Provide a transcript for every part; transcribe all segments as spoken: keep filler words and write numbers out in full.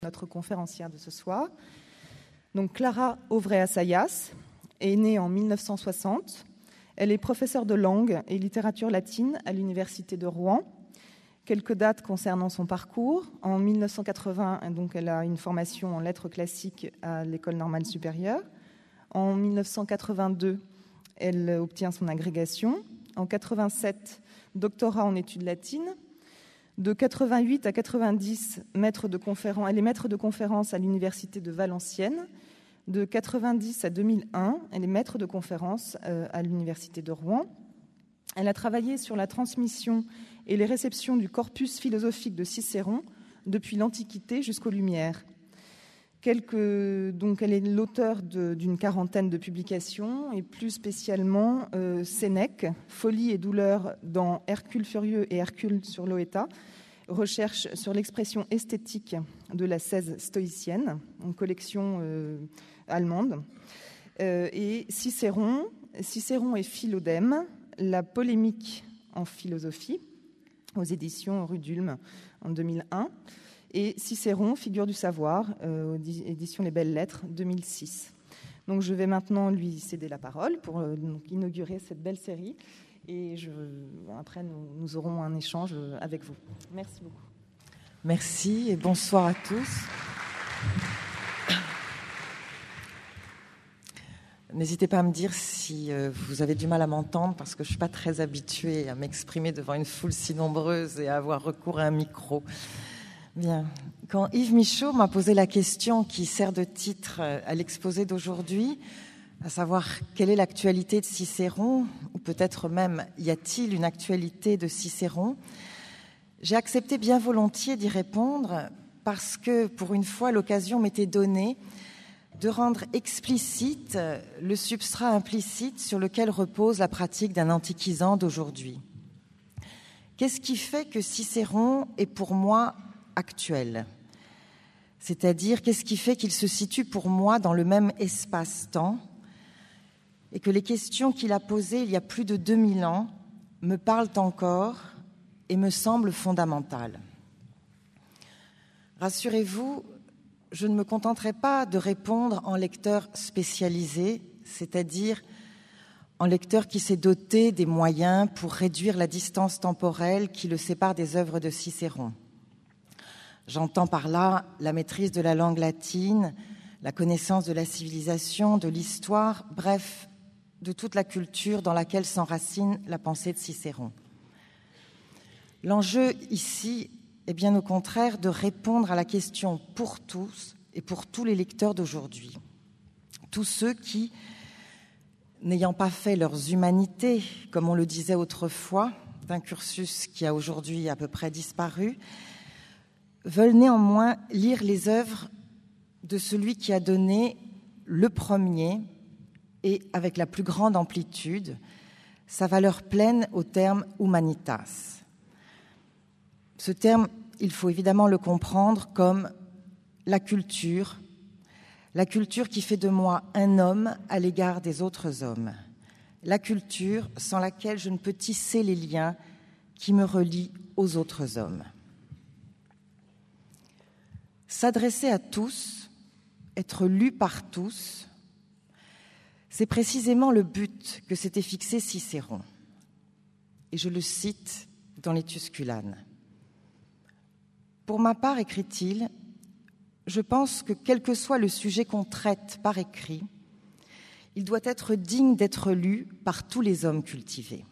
Notre conférencière de ce soir. Donc Clara Auvray-Assayas est née en mille neuf cent soixante. Elle est professeure de langue et littérature latine à l'université de Rouen. Quelques dates concernant son parcours. En mille neuf cent quatre-vingts, donc, elle a une formation en lettres classiques à l'École normale supérieure. En mille neuf cent quatre-vingt-deux, elle obtient son agrégation. En mille neuf cent quatre-vingt-sept, doctorat en études latines. De quatre-vingt-huit à quatre-vingt-dix, maître de conférence, elle est maître de conférence à l'université de Valenciennes. De quatre-vingt-dix à deux mille un, elle est maître de conférence à l'université de Rouen. Elle a travaillé sur la transmission et les réceptions du corpus philosophique de Cicéron depuis l'Antiquité jusqu'aux Lumières. Quelques, donc elle est l'auteure de, d'une quarantaine de publications et plus spécialement euh, Sénèque, Folie et douleur dans Hercule furieux et Hercule sur l'Oeta, recherche sur l'expression esthétique de l'ascèse stoïcienne, une collection euh, allemande, euh, et Cicéron, Cicéron et Philodème, la polémique en philosophie, aux éditions Rue d'Ulm en deux mille un. Et Cicéron, figure du savoir, euh, édition Les Belles Lettres, deux mille six. Donc je vais maintenant lui céder la parole pour euh, donc, inaugurer cette belle série. Et je, après, nous, nous aurons un échange avec vous. Merci beaucoup. Merci et bonsoir à tous. N'hésitez pas à me dire si euh, vous avez du mal à m'entendre, parce que je ne suis pas très habituée à m'exprimer devant une foule si nombreuse et à avoir recours à un micro. Bien. Quand Yves Michaud m'a posé la question qui sert de titre à l'exposé d'aujourd'hui, à savoir quelle est l'actualité de Cicéron, ou peut-être même y a-t-il une actualité de Cicéron, j'ai accepté bien volontiers d'y répondre parce que, pour une fois, l'occasion m'était donnée de rendre explicite le substrat implicite sur lequel repose la pratique d'un antiquisant d'aujourd'hui. Qu'est-ce qui fait que Cicéron est pour moi actuel ? C'est-à-dire, qu'est-ce qui fait qu'il se situe pour moi dans le même espace-temps et que les questions qu'il a posées il y a plus de deux mille ans me parlent encore et me semblent fondamentales. Rassurez-vous, je ne me contenterai pas de répondre en lecteur spécialisé, c'est-à-dire en lecteur qui s'est doté des moyens pour réduire la distance temporelle qui le sépare des œuvres de Cicéron. J'entends par là la maîtrise de la langue latine, la connaissance de la civilisation, de l'histoire, bref, de toute la culture dans laquelle s'enracine la pensée de Cicéron. L'enjeu ici est bien au contraire de répondre à la question pour tous et pour tous les lecteurs d'aujourd'hui. Tous ceux qui, n'ayant pas fait leurs humanités, comme on le disait autrefois, d'un cursus qui a aujourd'hui à peu près disparu, veulent néanmoins lire les œuvres de celui qui a donné le premier et avec la plus grande amplitude sa valeur pleine au terme humanitas. Ce terme, il faut évidemment le comprendre comme la culture, la culture qui fait de moi un homme à l'égard des autres hommes, la culture sans laquelle je ne peux tisser les liens qui me relient aux autres hommes. S'adresser à tous, être lu par tous, c'est précisément le but que s'était fixé Cicéron. Et je le cite dans les Tusculanes. Pour ma part, écrit-il, je pense que quel que soit le sujet qu'on traite par écrit, il doit être digne d'être lu par tous les hommes cultivés.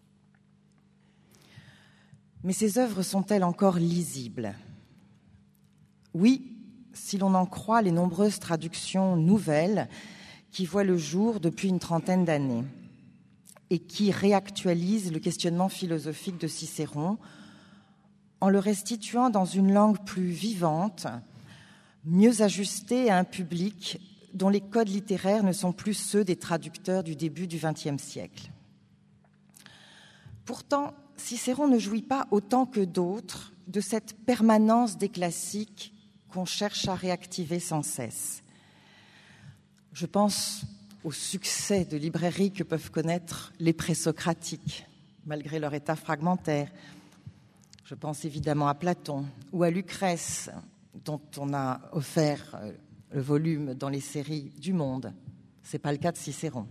Mais ces œuvres sont-elles encore lisibles ? Oui, si l'on en croit les nombreuses traductions nouvelles qui voient le jour depuis une trentaine d'années et qui réactualisent le questionnement philosophique de Cicéron en le restituant dans une langue plus vivante, mieux ajustée à un public dont les codes littéraires ne sont plus ceux des traducteurs du début du vingtième siècle. Pourtant, Cicéron ne jouit pas autant que d'autres de cette permanence des classiques qu'on cherche à réactiver sans cesse. Je pense au succès de librairie que peuvent connaître les présocratiques, malgré leur état fragmentaire. Je pense évidemment à Platon ou à Lucrèce, dont on a offert le volume dans les séries du Monde. Ce n'est pas le cas de Cicéron.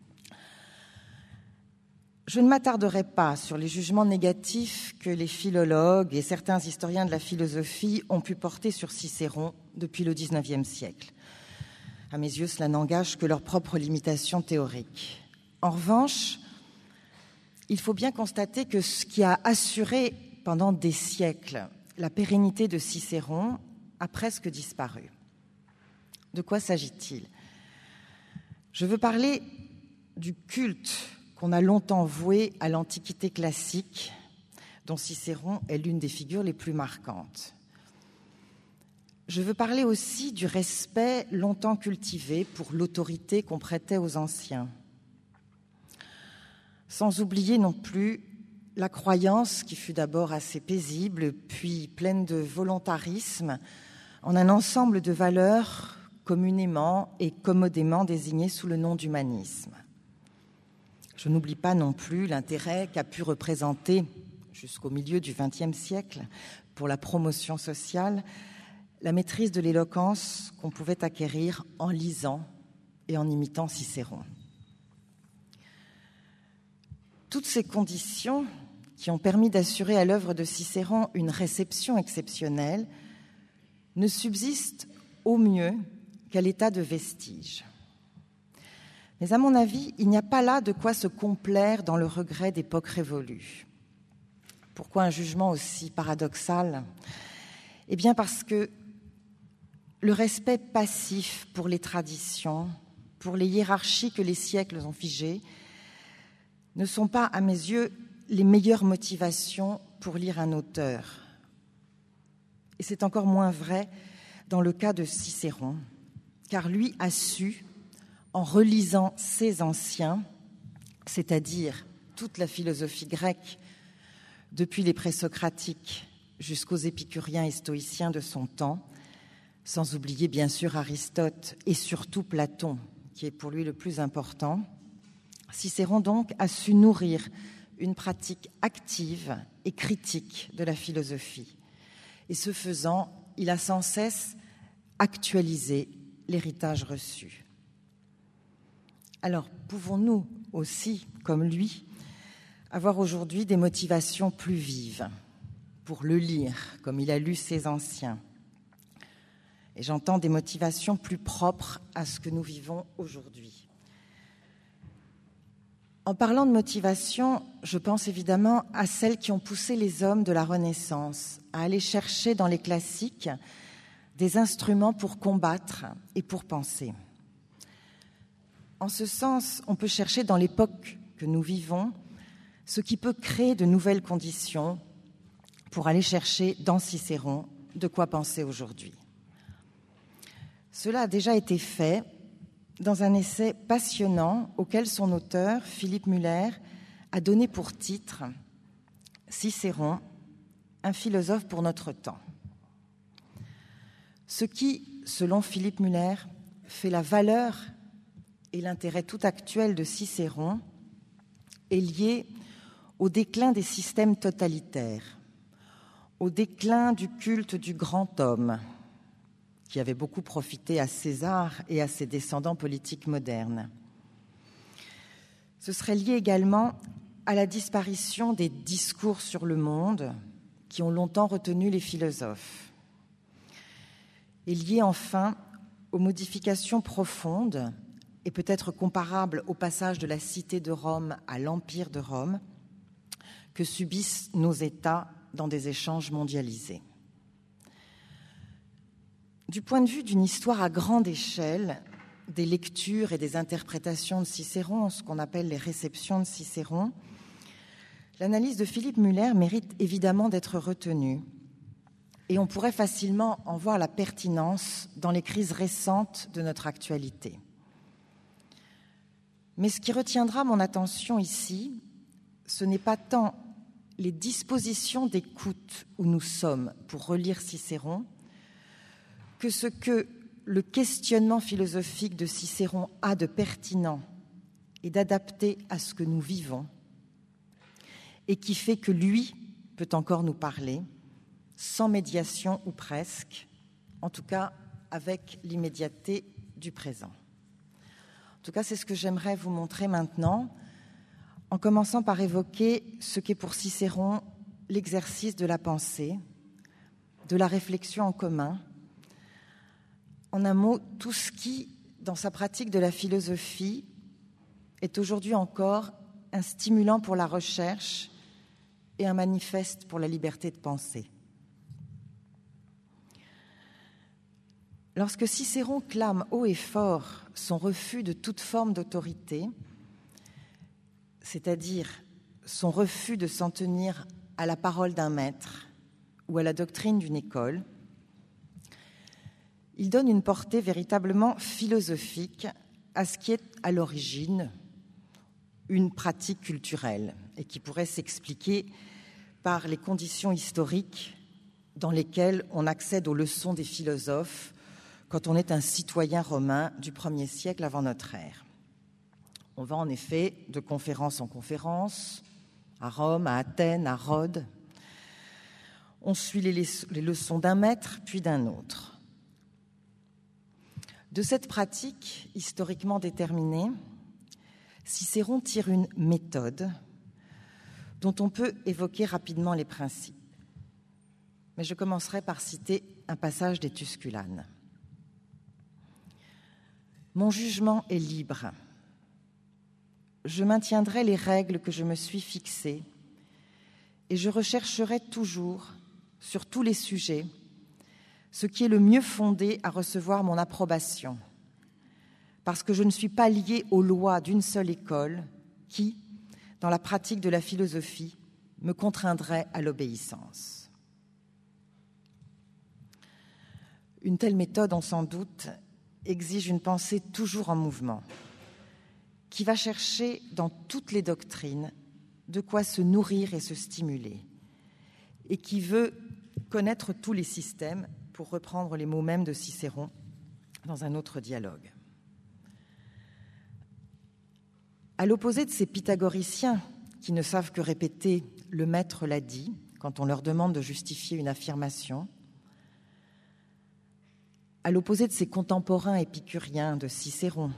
Je ne m'attarderai pas sur les jugements négatifs que les philologues et certains historiens de la philosophie ont pu porter sur Cicéron depuis le dix-neuvième siècle. À mes yeux, cela n'engage que leurs propres limitations théoriques. En revanche, il faut bien constater que ce qui a assuré pendant des siècles la pérennité de Cicéron a presque disparu. De quoi s'agit-il ? Je veux parler du culte qu'on a longtemps voué à l'Antiquité classique, dont Cicéron est l'une des figures les plus marquantes. Je veux parler aussi du respect longtemps cultivé pour l'autorité qu'on prêtait aux anciens. Sans oublier non plus la croyance qui fut d'abord assez paisible, puis pleine de volontarisme, en un ensemble de valeurs communément et commodément désignées sous le nom d'humanisme. Je n'oublie pas non plus l'intérêt qu'a pu représenter, jusqu'au milieu du vingtième siècle, pour la promotion sociale, la maîtrise de l'éloquence qu'on pouvait acquérir en lisant et en imitant Cicéron. Toutes ces conditions qui ont permis d'assurer à l'œuvre de Cicéron une réception exceptionnelle ne subsistent au mieux qu'à l'état de vestige. Mais à mon avis, il n'y a pas là de quoi se complaire dans le regret d'époques révolues. Pourquoi un jugement aussi paradoxal ? Eh bien parce que le respect passif pour les traditions, pour les hiérarchies que les siècles ont figées, ne sont pas, à mes yeux, les meilleures motivations pour lire un auteur. Et c'est encore moins vrai dans le cas de Cicéron, car lui a su, en relisant ses anciens, c'est-à-dire toute la philosophie grecque, depuis les présocratiques jusqu'aux épicuriens et stoïciens de son temps, sans oublier bien sûr Aristote et surtout Platon, qui est pour lui le plus important, Cicéron donc a su nourrir une pratique active et critique de la philosophie. Et ce faisant, il a sans cesse actualisé l'héritage reçu. Alors, pouvons-nous aussi, comme lui, avoir aujourd'hui des motivations plus vives pour le lire, comme il a lu ses anciens ? Et j'entends des motivations plus propres à ce que nous vivons aujourd'hui. En parlant de motivation, je pense évidemment à celles qui ont poussé les hommes de la Renaissance à aller chercher dans les classiques des instruments pour combattre et pour penser. En ce sens, on peut chercher dans l'époque que nous vivons ce qui peut créer de nouvelles conditions pour aller chercher dans Cicéron de quoi penser aujourd'hui. Cela a déjà été fait dans un essai passionnant auquel son auteur, Philippe Muller, a donné pour titre « Cicéron, un philosophe pour notre temps ». Ce qui, selon Philippe Muller, fait la valeur et l'intérêt tout actuel de Cicéron est lié au déclin des systèmes totalitaires, au déclin du culte du grand homme, qui avait beaucoup profité à César et à ses descendants politiques modernes. Ce serait lié également à la disparition des discours sur le monde qui ont longtemps retenu les philosophes, et lié enfin aux modifications profondes et peut-être comparables au passage de la cité de Rome à l'Empire de Rome que subissent nos États dans des échanges mondialisés. Du point de vue d'une histoire à grande échelle, des lectures et des interprétations de Cicéron, ce qu'on appelle les réceptions de Cicéron, l'analyse de Philippe Muller mérite évidemment d'être retenue. Et on pourrait facilement en voir la pertinence dans les crises récentes de notre actualité. Mais ce qui retiendra mon attention ici, ce n'est pas tant les dispositions d'écoute où nous sommes pour relire Cicéron, que ce que le questionnement philosophique de Cicéron a de pertinent et d'adapté à ce que nous vivons, et qui fait que lui peut encore nous parler, sans médiation ou presque, en tout cas avec l'immédiateté du présent. En tout cas, c'est ce que j'aimerais vous montrer maintenant, en commençant par évoquer ce qu'est pour Cicéron l'exercice de la pensée, de la réflexion en commun, en un mot, tout ce qui, dans sa pratique de la philosophie, est aujourd'hui encore un stimulant pour la recherche et un manifeste pour la liberté de penser. Lorsque Cicéron clame haut et fort son refus de toute forme d'autorité, c'est-à-dire son refus de s'en tenir à la parole d'un maître ou à la doctrine d'une école, il donne une portée véritablement philosophique à ce qui est à l'origine une pratique culturelle et qui pourrait s'expliquer par les conditions historiques dans lesquelles on accède aux leçons des philosophes quand on est un citoyen romain du premier siècle avant notre ère. On va en effet de conférence en conférence, à Rome, à Athènes, à Rhodes. On suit les, les leçons d'un maître puis d'un autre. De cette pratique historiquement déterminée, Cicéron tire une méthode dont on peut évoquer rapidement les principes. Mais je commencerai par citer un passage des Tusculanes. Mon jugement est libre. Je maintiendrai les règles que je me suis fixées et je rechercherai toujours, sur tous les sujets, ce qui est le mieux fondé à recevoir mon approbation, parce que je ne suis pas lié aux lois d'une seule école qui, dans la pratique de la philosophie, me contraindrait à l'obéissance. Une telle méthode, on s'en doute, exige une pensée toujours en mouvement, qui va chercher dans toutes les doctrines de quoi se nourrir et se stimuler, et qui veut connaître tous les systèmes, pour reprendre les mots mêmes de Cicéron dans un autre dialogue. À l'opposé de ces pythagoriciens qui ne savent que répéter « le maître l'a dit » quand on leur demande de justifier une affirmation, à l'opposé de ces contemporains épicuriens de Cicéron,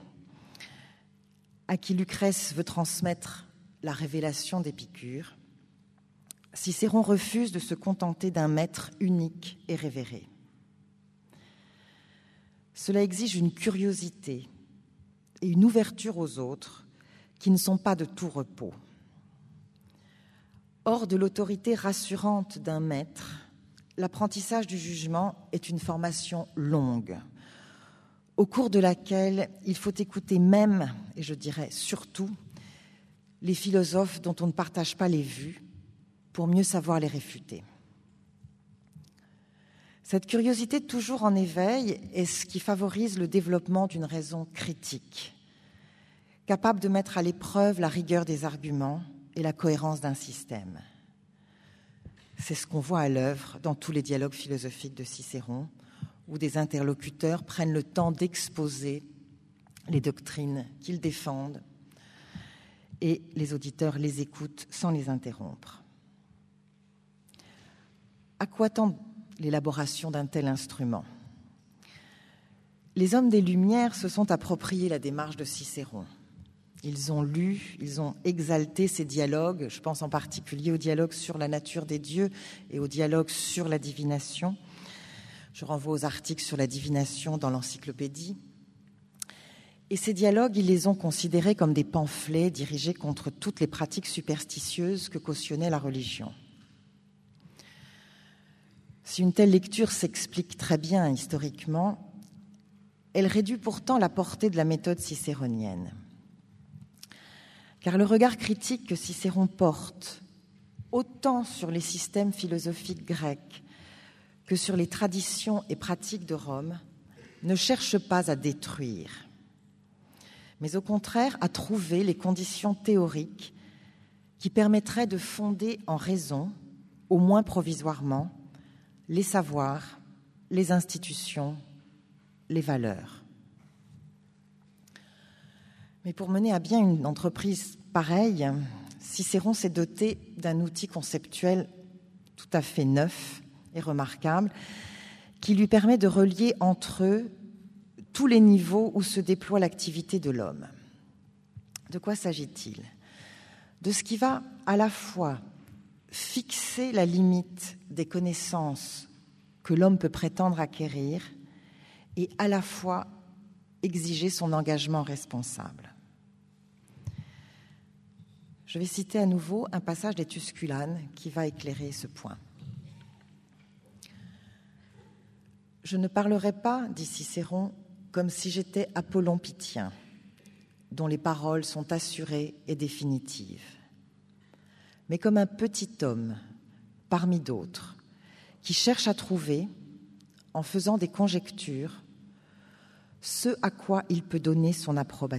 à qui Lucrèce veut transmettre la révélation d'Épicure, Cicéron refuse de se contenter d'un maître unique et révéré. Cela exige une curiosité et une ouverture aux autres qui ne sont pas de tout repos. Hors de l'autorité rassurante d'un maître, l'apprentissage du jugement est une formation longue, au cours de laquelle il faut écouter même, et je dirais surtout, les philosophes dont on ne partage pas les vues pour mieux savoir les réfuter. Cette curiosité toujours en éveil est ce qui favorise le développement d'une raison critique, capable de mettre à l'épreuve la rigueur des arguments et la cohérence d'un système. C'est ce qu'on voit à l'œuvre dans tous les dialogues philosophiques de Cicéron, où des interlocuteurs prennent le temps d'exposer les doctrines qu'ils défendent et les auditeurs les écoutent sans les interrompre. À quoi tend l'élaboration d'un tel instrument ? Les hommes des Lumières se sont appropriés la démarche de Cicéron. Ils ont lu, ils ont exalté ces dialogues, je pense en particulier au dialogue sur la nature des dieux et au dialogue sur la divination. Je renvoie aux articles sur la divination dans l'encyclopédie. Et ces dialogues, ils les ont considérés comme des pamphlets dirigés contre toutes les pratiques superstitieuses que cautionnait la religion. Si une telle lecture s'explique très bien historiquement, elle réduit pourtant la portée de la méthode cicéronienne. Car le regard critique que Cicéron porte, autant sur les systèmes philosophiques grecs que sur les traditions et pratiques de Rome, ne cherche pas à détruire, mais au contraire à trouver les conditions théoriques qui permettraient de fonder en raison, au moins provisoirement, les savoirs, les institutions, les valeurs. Mais pour mener à bien une entreprise pareille, Cicéron s'est doté d'un outil conceptuel tout à fait neuf et remarquable, qui lui permet de relier entre eux tous les niveaux où se déploie l'activité de l'homme. De quoi s'agit-il ? De ce qui va à la fois fixer la limite des connaissances que l'homme peut prétendre acquérir et à la fois exiger son engagement responsable. Je vais citer à nouveau un passage des Tusculanes qui va éclairer ce point. « Je ne parlerai pas, dit Cicéron, comme si j'étais Apollon Pythien, dont les paroles sont assurées et définitives, mais comme un petit homme parmi d'autres qui cherche à trouver, en faisant des conjectures, ce à quoi il peut donner son approbation. »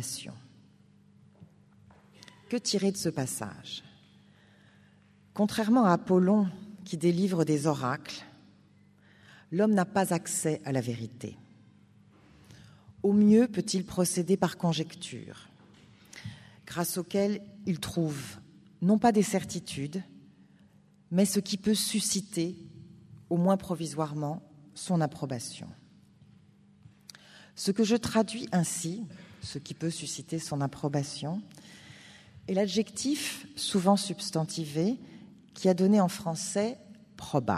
Que tirer de ce passage ? Contrairement à Apollon qui délivre des oracles, l'homme n'a pas accès à la vérité. Au mieux peut-il procéder par conjecture, grâce auquel il trouve non pas des certitudes, mais ce qui peut susciter, au moins provisoirement, son approbation. Ce que je traduis ainsi, ce qui peut susciter son approbation, est l'adjectif, souvent substantivé, qui a donné en français « probable ».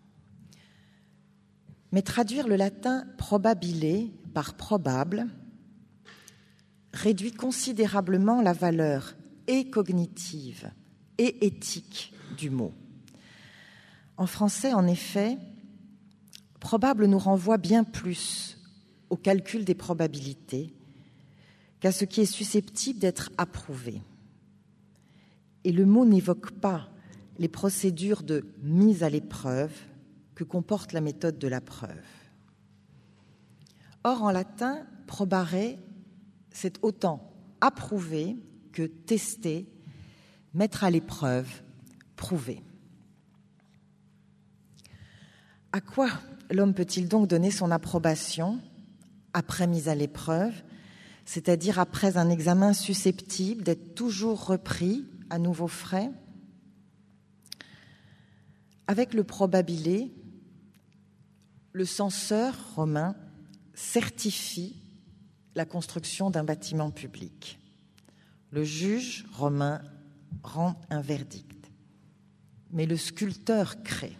Mais traduire le latin « probabile » par « probable » réduit considérablement la valeur et cognitive et éthique du mot. En français, en effet, « probable » nous renvoie bien plus au calcul des probabilités qu'à ce qui est susceptible d'être approuvé. Et le mot n'évoque pas les procédures de mise à l'épreuve que comporte la méthode de la preuve. Or, en latin, probare, c'est autant approuver que tester, mettre à l'épreuve, prouver. À quoi l'homme peut-il donc donner son approbation après mise à l'épreuve, c'est-à-dire après un examen susceptible d'être toujours repris à nouveau frais ? Avec le probabile, le censeur romain certifie la construction d'un bâtiment public. Le juge romain rend un verdict, mais le sculpteur crée.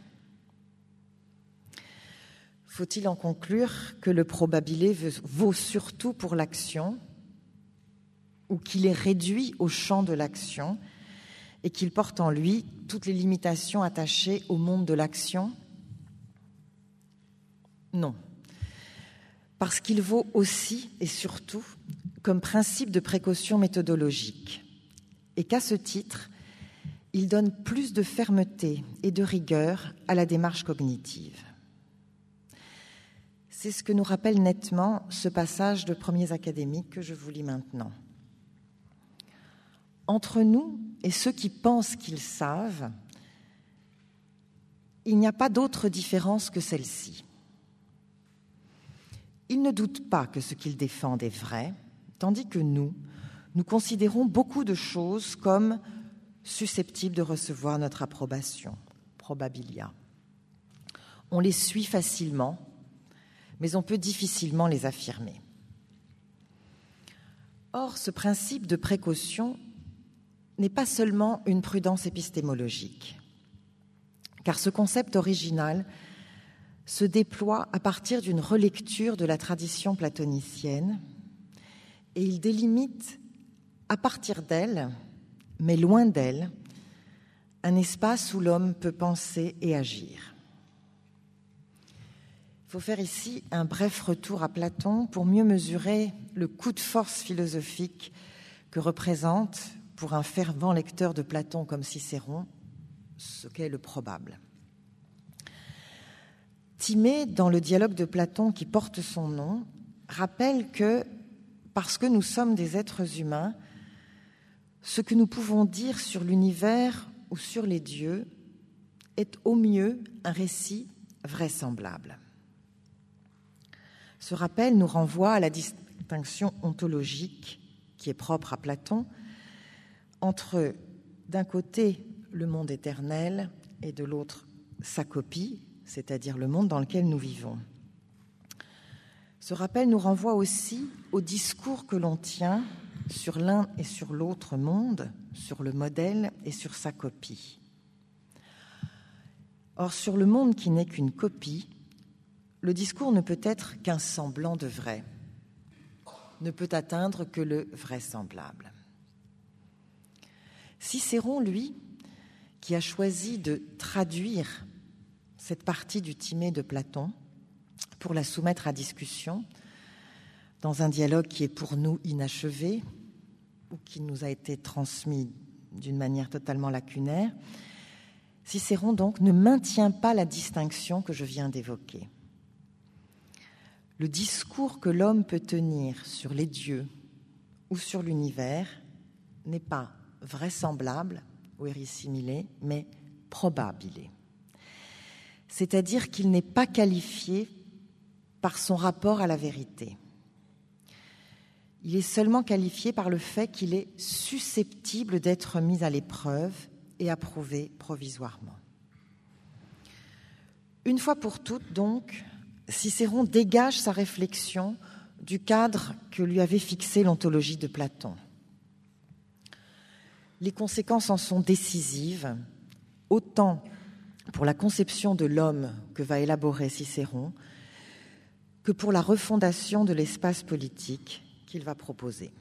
Faut-il en conclure que le probabile vaut surtout pour l'action, ou qu'il est réduit au champ de l'action et qu'il porte en lui toutes les limitations attachées au monde de l'action ? Non, parce qu'il vaut aussi et surtout comme principe de précaution méthodologique, et qu'à ce titre, il donne plus de fermeté et de rigueur à la démarche cognitive. C'est ce que nous rappelle nettement ce passage de Premiers académiques que je vous lis maintenant. Entre nous et ceux qui pensent qu'ils savent, il n'y a pas d'autre différence que celle-ci. Ils ne doutent pas que ce qu'ils défendent est vrai, tandis que nous, nous considérons beaucoup de choses comme susceptibles de recevoir notre approbation, probabilia. On les suit facilement, mais on peut difficilement les affirmer. Or, ce principe de précaution n'est pas seulement une prudence épistémologique, car ce concept original se déploie à partir d'une relecture de la tradition platonicienne et il délimite à partir d'elle, mais loin d'elle, un espace où l'homme peut penser et agir. Il faut faire ici un bref retour à Platon pour mieux mesurer le coup de force philosophique que représente, pour un fervent lecteur de Platon comme Cicéron, ce qu'est le probable. Timée, dans le dialogue de Platon qui porte son nom, rappelle que, parce que nous sommes des êtres humains, ce que nous pouvons dire sur l'univers ou sur les dieux est au mieux un récit vraisemblable. Ce rappel nous renvoie à la distinction ontologique qui est propre à Platon entre, d'un côté, le monde éternel et de l'autre, sa copie, c'est-à-dire le monde dans lequel nous vivons. Ce rappel nous renvoie aussi au discours que l'on tient sur l'un et sur l'autre monde, sur le modèle et sur sa copie. Or, sur le monde qui n'est qu'une copie, le discours ne peut être qu'un semblant de vrai, ne peut atteindre que le vraisemblable. Cicéron, lui, qui a choisi de traduire cette partie du Timée de Platon pour la soumettre à discussion dans un dialogue qui est pour nous inachevé ou qui nous a été transmis d'une manière totalement lacunaire, Cicéron donc ne maintient pas la distinction que je viens d'évoquer. Le discours que l'homme peut tenir sur les dieux ou sur l'univers n'est pas vraisemblable ou verisimile, mais probabile. C'est-à-dire qu'il n'est pas qualifié par son rapport à la vérité. Il est seulement qualifié par le fait qu'il est susceptible d'être mis à l'épreuve et approuvé provisoirement. Une fois pour toutes, donc, Cicéron dégage sa réflexion du cadre que lui avait fixé l'ontologie de Platon. Les conséquences en sont décisives, autant pour la conception de l'homme que va élaborer Cicéron, que pour la refondation de l'espace politique qu'il va proposer.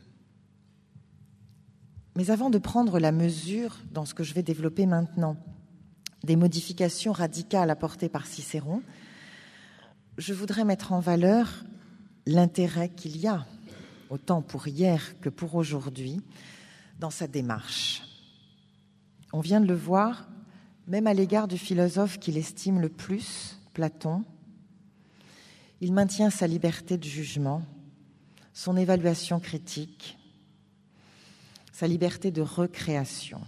Mais avant de prendre la mesure, dans ce que je vais développer maintenant, des modifications radicales apportées par Cicéron, je voudrais mettre en valeur l'intérêt qu'il y a, autant pour hier que pour aujourd'hui, dans sa démarche. On vient de le voir, même à l'égard du philosophe qu'il estime le plus, Platon, il maintient sa liberté de jugement, son évaluation critique, sa liberté de recréation.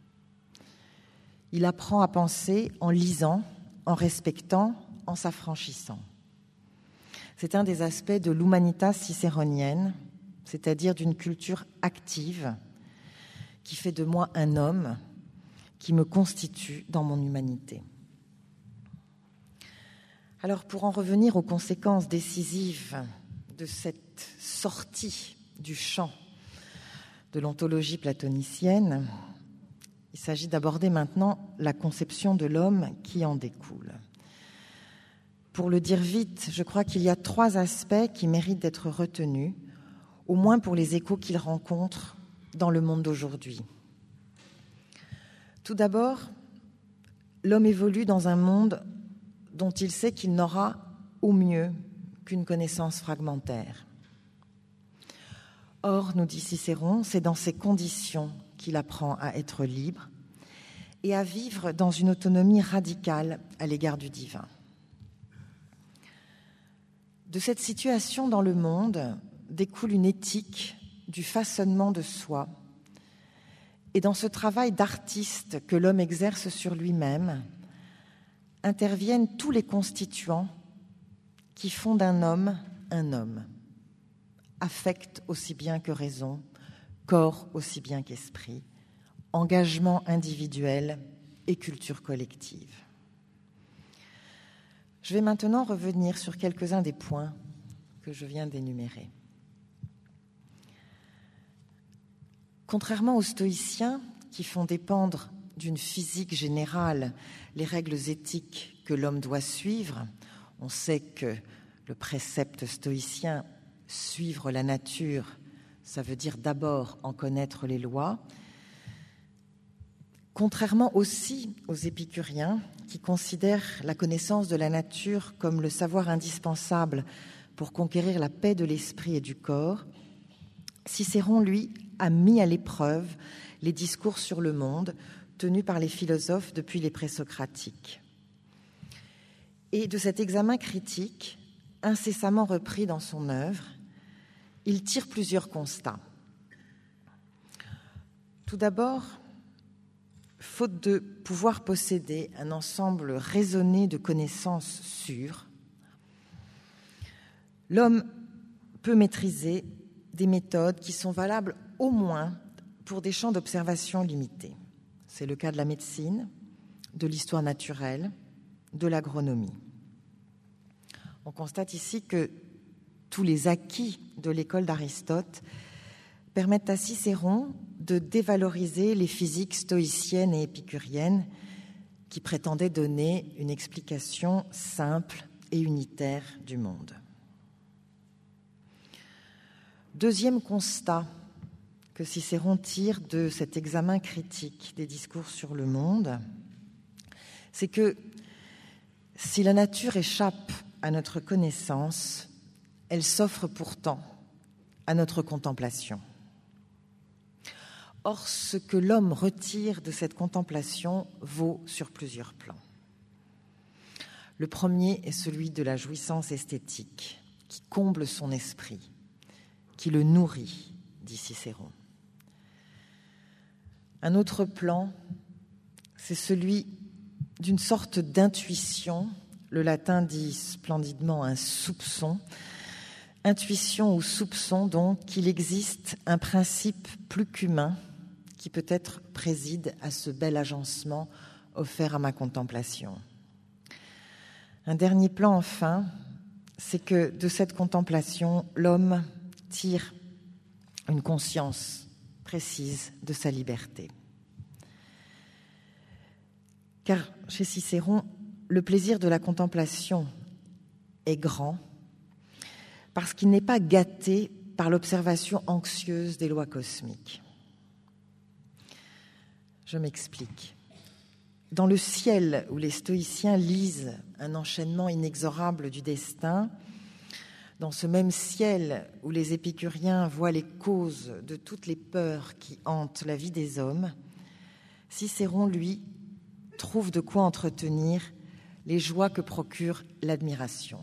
Il apprend à penser en lisant, en respectant, en s'affranchissant. C'est un des aspects de l'humanitas cicéronienne, c'est-à-dire d'une culture active qui fait de moi un homme, qui me constitue dans mon humanité. Alors, pour en revenir aux conséquences décisives de cette sortie du champ de l'ontologie platonicienne, il s'agit d'aborder maintenant la conception de l'homme qui en découle. Pour le dire vite, je crois qu'il y a trois aspects qui méritent d'être retenus, au moins pour les échos qu'il rencontre dans le monde d'aujourd'hui. Tout d'abord, l'homme évolue dans un monde dont il sait qu'il n'aura au mieux qu'une connaissance fragmentaire. Or, nous dit Cicéron, c'est dans ces conditions qu'il apprend à être libre et à vivre dans une autonomie radicale à l'égard du divin. De cette situation dans le monde découle une éthique du façonnement de soi. Et dans ce travail d'artiste que l'homme exerce sur lui-même, interviennent tous les constituants qui font d'un homme un homme. Affect aussi bien que raison, corps aussi bien qu'esprit, engagement individuel et culture collective. Je vais maintenant revenir sur quelques-uns des points que je viens d'énumérer. Contrairement aux stoïciens qui font dépendre d'une physique générale les règles éthiques que l'homme doit suivre, on sait que le précepte stoïcien « suivre la nature », ça veut dire d'abord en connaître les lois. Contrairement aussi aux épicuriens qui considèrent la connaissance de la nature comme le savoir indispensable pour conquérir la paix de l'esprit et du corps, Cicéron, lui, a mis à l'épreuve les discours sur le monde tenus par les philosophes depuis les présocratiques. Et de cet examen critique, incessamment repris dans son œuvre, il tire plusieurs constats. Tout d'abord, faute de pouvoir posséder un ensemble raisonné de connaissances sûres, l'homme peut maîtriser des méthodes qui sont valables au moins pour des champs d'observation limités. C'est le cas de la médecine, de l'histoire naturelle, de l'agronomie. On constate ici que tous les acquis de l'école d'Aristote permettent à Cicéron de dévaloriser les physiques stoïciennes et épicuriennes qui prétendaient donner une explication simple et unitaire du monde. Deuxième constat que Cicéron tire de cet examen critique des discours sur le monde, c'est que si la nature échappe à notre connaissance, elle s'offre pourtant à notre contemplation. Or, ce que l'homme retire de cette contemplation vaut sur plusieurs plans. Le premier est celui de la jouissance esthétique, qui comble son esprit, qui le nourrit, dit Cicéron. Un autre plan, c'est celui d'une sorte d'intuition, le latin dit splendidement un soupçon, intuition ou soupçon donc qu'il existe un principe plus qu'humain qui peut-être préside à ce bel agencement offert à ma contemplation. Un dernier plan enfin, c'est que de cette contemplation, l'homme tire une conscience précise de sa liberté. Car chez Cicéron, le plaisir de la contemplation est grand parce qu'il n'est pas gâté par l'observation anxieuse des lois cosmiques. Je m'explique. Dans le ciel où les stoïciens lisent un enchaînement inexorable du destin, dans ce même ciel où les épicuriens voient les causes de toutes les peurs qui hantent la vie des hommes, Cicéron, lui, trouve de quoi entretenir les joies que procure l'admiration.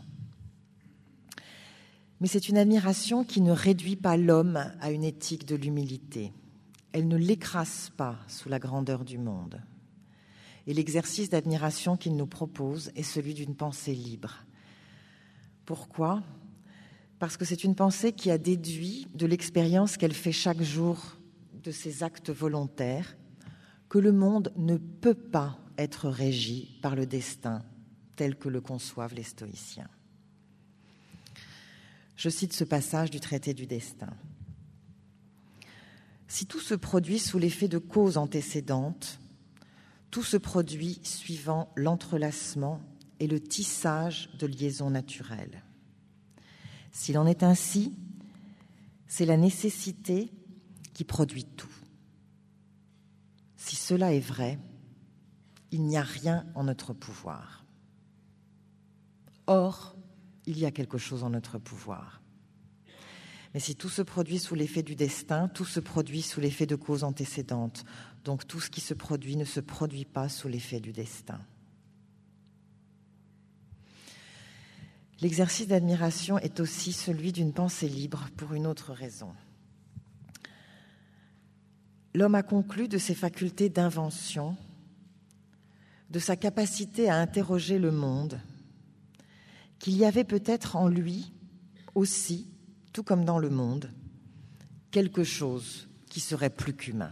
Mais c'est une admiration qui ne réduit pas l'homme à une éthique de l'humilité. Elle ne l'écrase pas sous la grandeur du monde. Et l'exercice d'admiration qu'il nous propose est celui d'une pensée libre. Pourquoi ? Parce que c'est une pensée qui a déduit de l'expérience qu'elle fait chaque jour de ses actes volontaires que le monde ne peut pas être régi par le destin tel que le conçoivent les stoïciens. Je cite ce passage du traité du destin. Si tout se produit sous l'effet de causes antécédentes, tout se produit suivant l'entrelacement et le tissage de liaisons naturelles. S'il en est ainsi, c'est la nécessité qui produit tout. Si cela est vrai, il n'y a rien en notre pouvoir. Or, il y a quelque chose en notre pouvoir. Mais si tout se produit sous l'effet du destin, tout se produit sous l'effet de causes antécédentes. Donc tout ce qui se produit ne se produit pas sous l'effet du destin. L'exercice d'admiration est aussi celui d'une pensée libre pour une autre raison. L'homme a conclu de ses facultés d'invention, de sa capacité à interroger le monde, qu'il y avait peut-être en lui aussi, tout comme dans le monde, quelque chose qui serait plus qu'humain.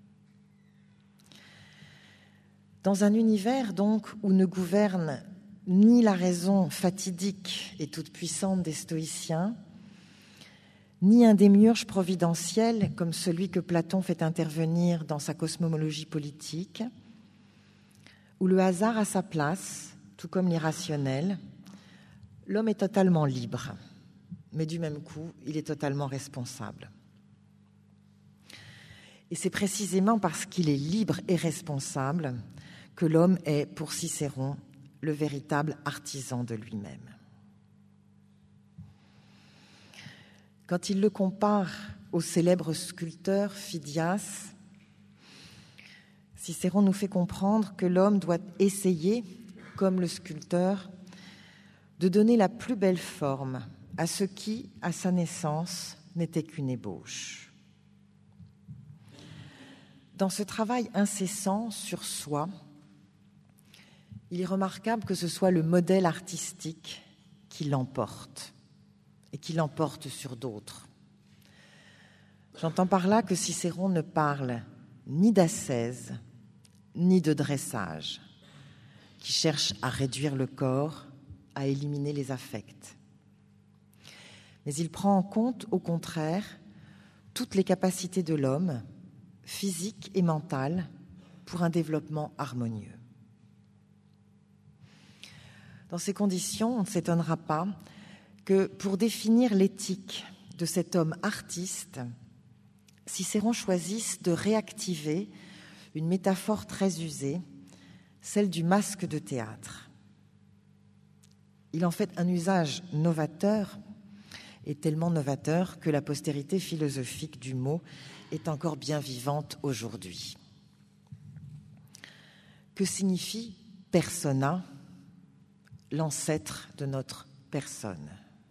Dans un univers donc où ne gouverne ni la raison fatidique et toute puissante des stoïciens, ni un démiurge providentiel comme celui que Platon fait intervenir dans sa cosmologie politique, où le hasard a sa place, tout comme l'irrationnel, l'homme est totalement libre, mais du même coup, il est totalement responsable. Et c'est précisément parce qu'il est libre et responsable que l'homme est, pour Cicéron, le véritable artisan de lui-même. Quand il le compare au célèbre sculpteur Phidias, Cicéron nous fait comprendre que l'homme doit essayer, comme le sculpteur, de donner la plus belle forme à ce qui, à sa naissance, n'était qu'une ébauche. Dans ce travail incessant sur soi, il est remarquable que ce soit le modèle artistique qui l'emporte et qui l'emporte sur d'autres. J'entends par là que Cicéron ne parle ni d'ascèse, ni de dressage, qui cherche à réduire le corps, à éliminer les affects. Mais il prend en compte, au contraire, toutes les capacités de l'homme, physiques et mentales, pour un développement harmonieux. Dans ces conditions, on ne s'étonnera pas que pour définir l'éthique de cet homme artiste, Cicéron choisisse de réactiver une métaphore très usée, celle du masque de théâtre. Il en fait un usage novateur, et tellement novateur que la postérité philosophique du mot est encore bien vivante aujourd'hui. Que signifie persona, l'ancêtre de notre personne?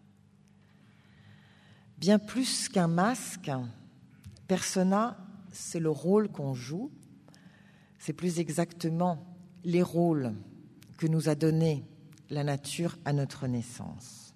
Bien plus qu'un masque, persona, c'est le rôle qu'on joue, c'est plus exactement les rôles que nous a donnés la nature à notre naissance.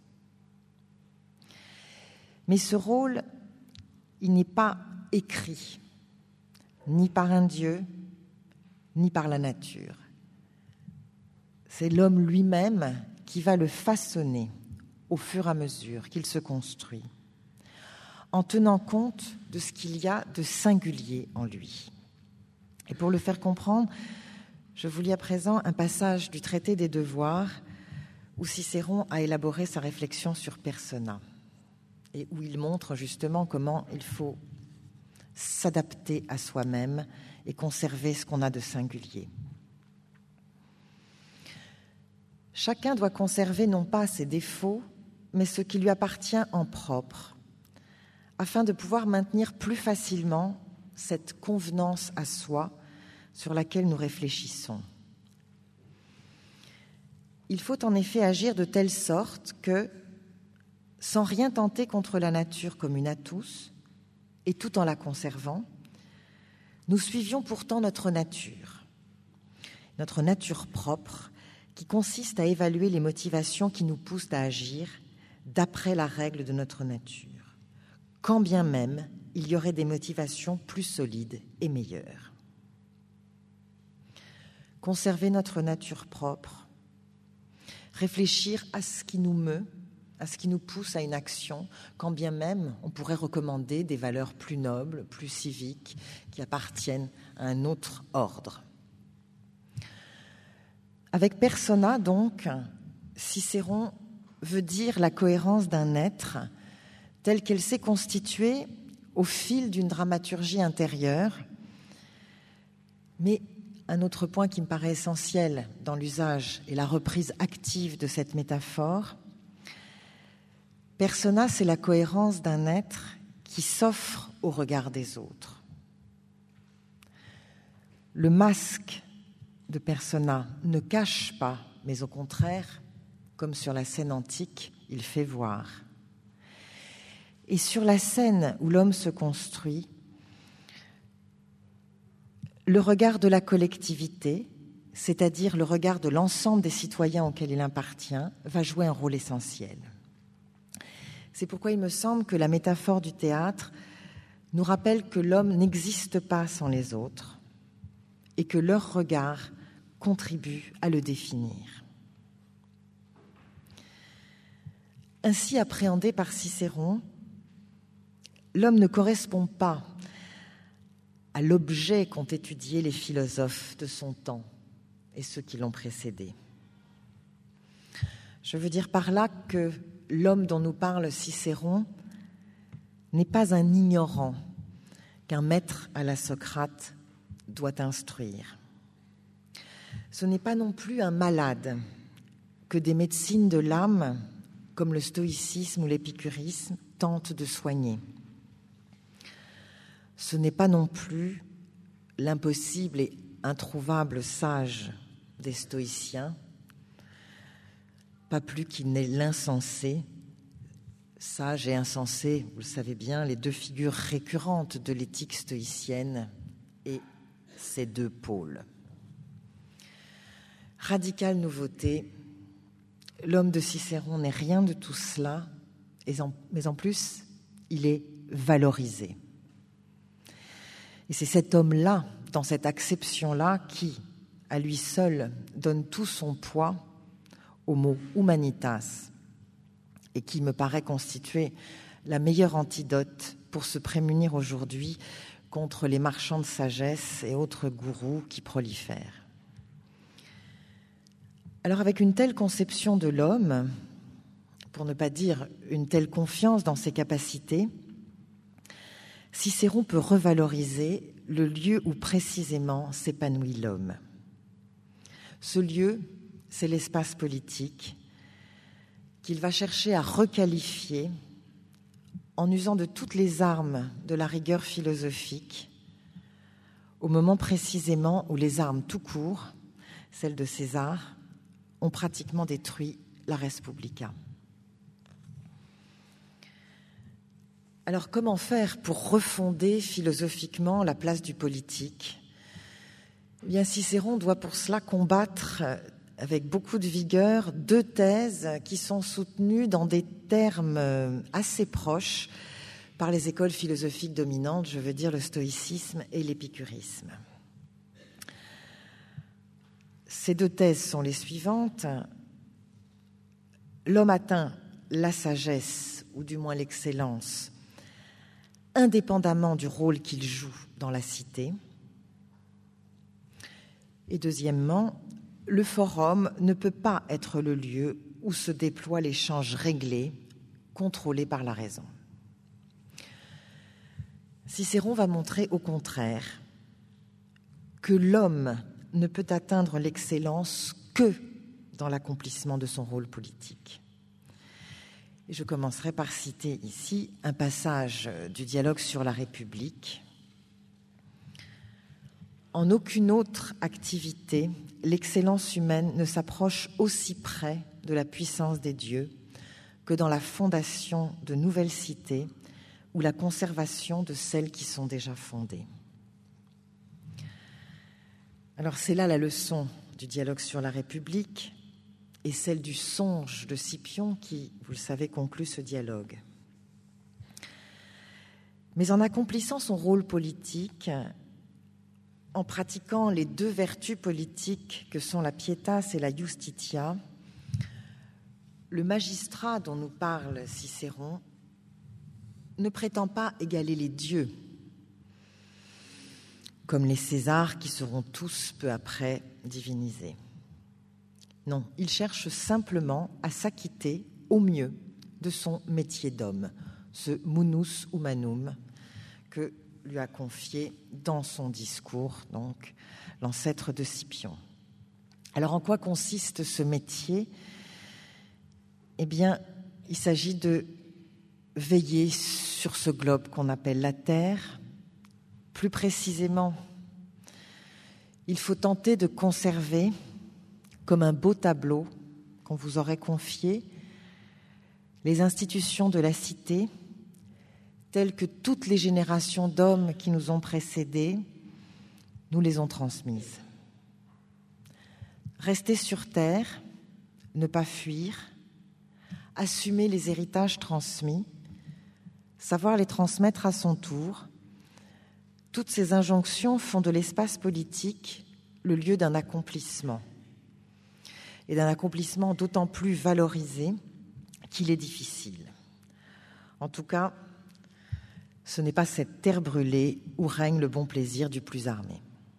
Mais ce rôle, il n'est pas écrit, ni par un dieu, ni par la nature. C'est l'homme lui-même qui va le façonner au fur et à mesure qu'il se construit, en tenant compte de ce qu'il y a de singulier en lui. Et pour le faire comprendre, je vous lis à présent un passage du traité des Devoirs où Cicéron a élaboré sa réflexion sur persona et où il montre justement comment il faut s'adapter à soi-même et conserver ce qu'on a de singulier. Chacun doit conserver non pas ses défauts, mais ce qui lui appartient en propre, afin de pouvoir maintenir plus facilement cette convenance à soi sur laquelle nous réfléchissons. Il faut en effet agir de telle sorte que, sans rien tenter contre la nature commune à tous, et tout en la conservant, nous suivions pourtant notre nature, notre nature propre, qui consiste à évaluer les motivations qui nous poussent à agir d'après la règle de notre nature, quand bien même il y aurait des motivations plus solides et meilleures. Conserver notre nature propre, réfléchir à ce qui nous meut, à ce qui nous pousse à une action, quand bien même on pourrait recommander des valeurs plus nobles, plus civiques, qui appartiennent à un autre ordre. Avec persona, donc, Cicéron veut dire la cohérence d'un être telle qu'elle s'est constituée au fil d'une dramaturgie intérieure. Mais un autre point qui me paraît essentiel dans l'usage et la reprise active de cette métaphore, persona, c'est la cohérence d'un être qui s'offre au regard des autres. Le masque de persona ne cache pas, mais au contraire, comme sur la scène antique, il fait voir. Et sur la scène où l'homme se construit, le regard de la collectivité, c'est-à-dire le regard de l'ensemble des citoyens auxquels il appartient, va jouer un rôle essentiel. C'est pourquoi il me semble que la métaphore du théâtre nous rappelle que l'homme n'existe pas sans les autres et que leur regard contribue à le définir. Ainsi appréhendé par Cicéron, l'homme ne correspond pas à l'objet qu'ont étudié les philosophes de son temps et ceux qui l'ont précédé. Je veux dire par là que l'homme dont nous parle Cicéron n'est pas un ignorant qu'un maître à la Socrate doit instruire. Ce n'est pas non plus un malade que des médecines de l'âme, comme le stoïcisme ou l'épicurisme, tentent de soigner. Ce n'est pas non plus l'impossible et introuvable sage des stoïciens, pas plus qu'il n'est l'insensé. Sage et insensé, vous le savez bien, les deux figures récurrentes de l'éthique stoïcienne et ces deux pôles. Radicale nouveauté, l'homme de Cicéron n'est rien de tout cela, mais en plus, il est valorisé. Et c'est cet homme-là, dans cette acception-là, qui, à lui seul, donne tout son poids au mot humanitas et qui me paraît constituer la meilleure antidote pour se prémunir aujourd'hui contre les marchands de sagesse et autres gourous qui prolifèrent. Alors avec une telle conception de l'homme, pour ne pas dire une telle confiance dans ses capacités, Cicéron peut revaloriser le lieu où précisément s'épanouit l'homme. Ce lieu, c'est l'espace politique qu'il va chercher à requalifier en usant de toutes les armes de la rigueur philosophique, au moment précisément où les armes tout court, celles de César, ont pratiquement détruit la res publica. Alors comment faire pour refonder philosophiquement la place du politique ? Eh bien, Cicéron doit pour cela combattre avec beaucoup de vigueur deux thèses qui sont soutenues dans des termes assez proches par les écoles philosophiques dominantes, je veux dire le stoïcisme et l'épicurisme. Ces deux thèses sont les suivantes. L'homme atteint la sagesse, ou du moins l'excellence, indépendamment du rôle qu'il joue dans la cité. Et deuxièmement, le forum ne peut pas être le lieu où se déploie l'échange réglé, contrôlé par la raison. Cicéron va montrer au contraire que l'homme ne peut atteindre l'excellence que dans l'accomplissement de son rôle politique. Et je commencerai par citer ici un passage du dialogue sur la République. En aucune autre activité, l'excellence humaine ne s'approche aussi près de la puissance des dieux que dans la fondation de nouvelles cités ou la conservation de celles qui sont déjà fondées. Alors c'est là la leçon du dialogue sur la République et celle du songe de Scipion qui, vous le savez, conclut ce dialogue. Mais en accomplissant son rôle politique, en pratiquant les deux vertus politiques que sont la pietas et la justitia, le magistrat dont nous parle Cicéron ne prétend pas égaler les dieux, comme les Césars qui seront tous peu après divinisés. Non, il cherche simplement à s'acquitter au mieux de son métier d'homme, ce munus humanum que lui a confié dans son discours, donc l'ancêtre de Scipion. Alors en quoi consiste ce métier ? Eh bien, il s'agit de veiller sur ce globe qu'on appelle la Terre. Plus précisément, il faut tenter de conserver, comme un beau tableau qu'on vous aurait confié, les institutions de la cité, telles que toutes les générations d'hommes qui nous ont précédés nous les ont transmises. Rester sur terre, ne pas fuir, assumer les héritages transmis, savoir les transmettre à son tour, toutes ces injonctions font de l'espace politique le lieu d'un accomplissement, et d'un accomplissement d'autant plus valorisé qu'il est difficile. En tout cas, ce n'est pas cette terre brûlée où règne le bon plaisir du plus armé.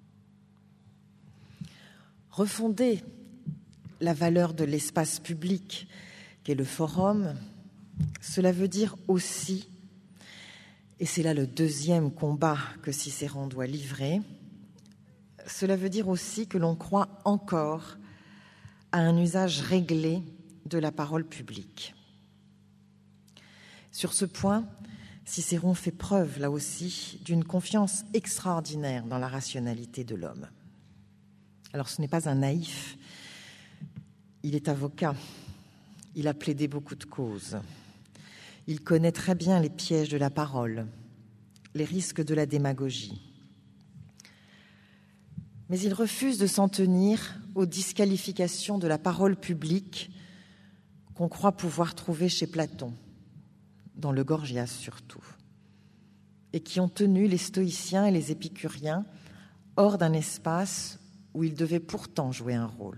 Refonder la valeur de l'espace public qu'est le forum, cela veut dire aussi, et c'est là le deuxième combat que Cicéron doit livrer, cela veut dire aussi que l'on croit encore à un usage réglé de la parole publique. Sur ce point, Cicéron fait preuve, là aussi, d'une confiance extraordinaire dans la rationalité de l'homme. Alors ce n'est pas un naïf, il est avocat, il a plaidé beaucoup de causes. Il connaît très bien les pièges de la parole, les risques de la démagogie. Mais il refuse de s'en tenir aux disqualifications de la parole publique qu'on croit pouvoir trouver chez Platon, dans le Gorgias surtout, et qui ont tenu les stoïciens et les épicuriens hors d'un espace où il devait pourtant jouer un rôle.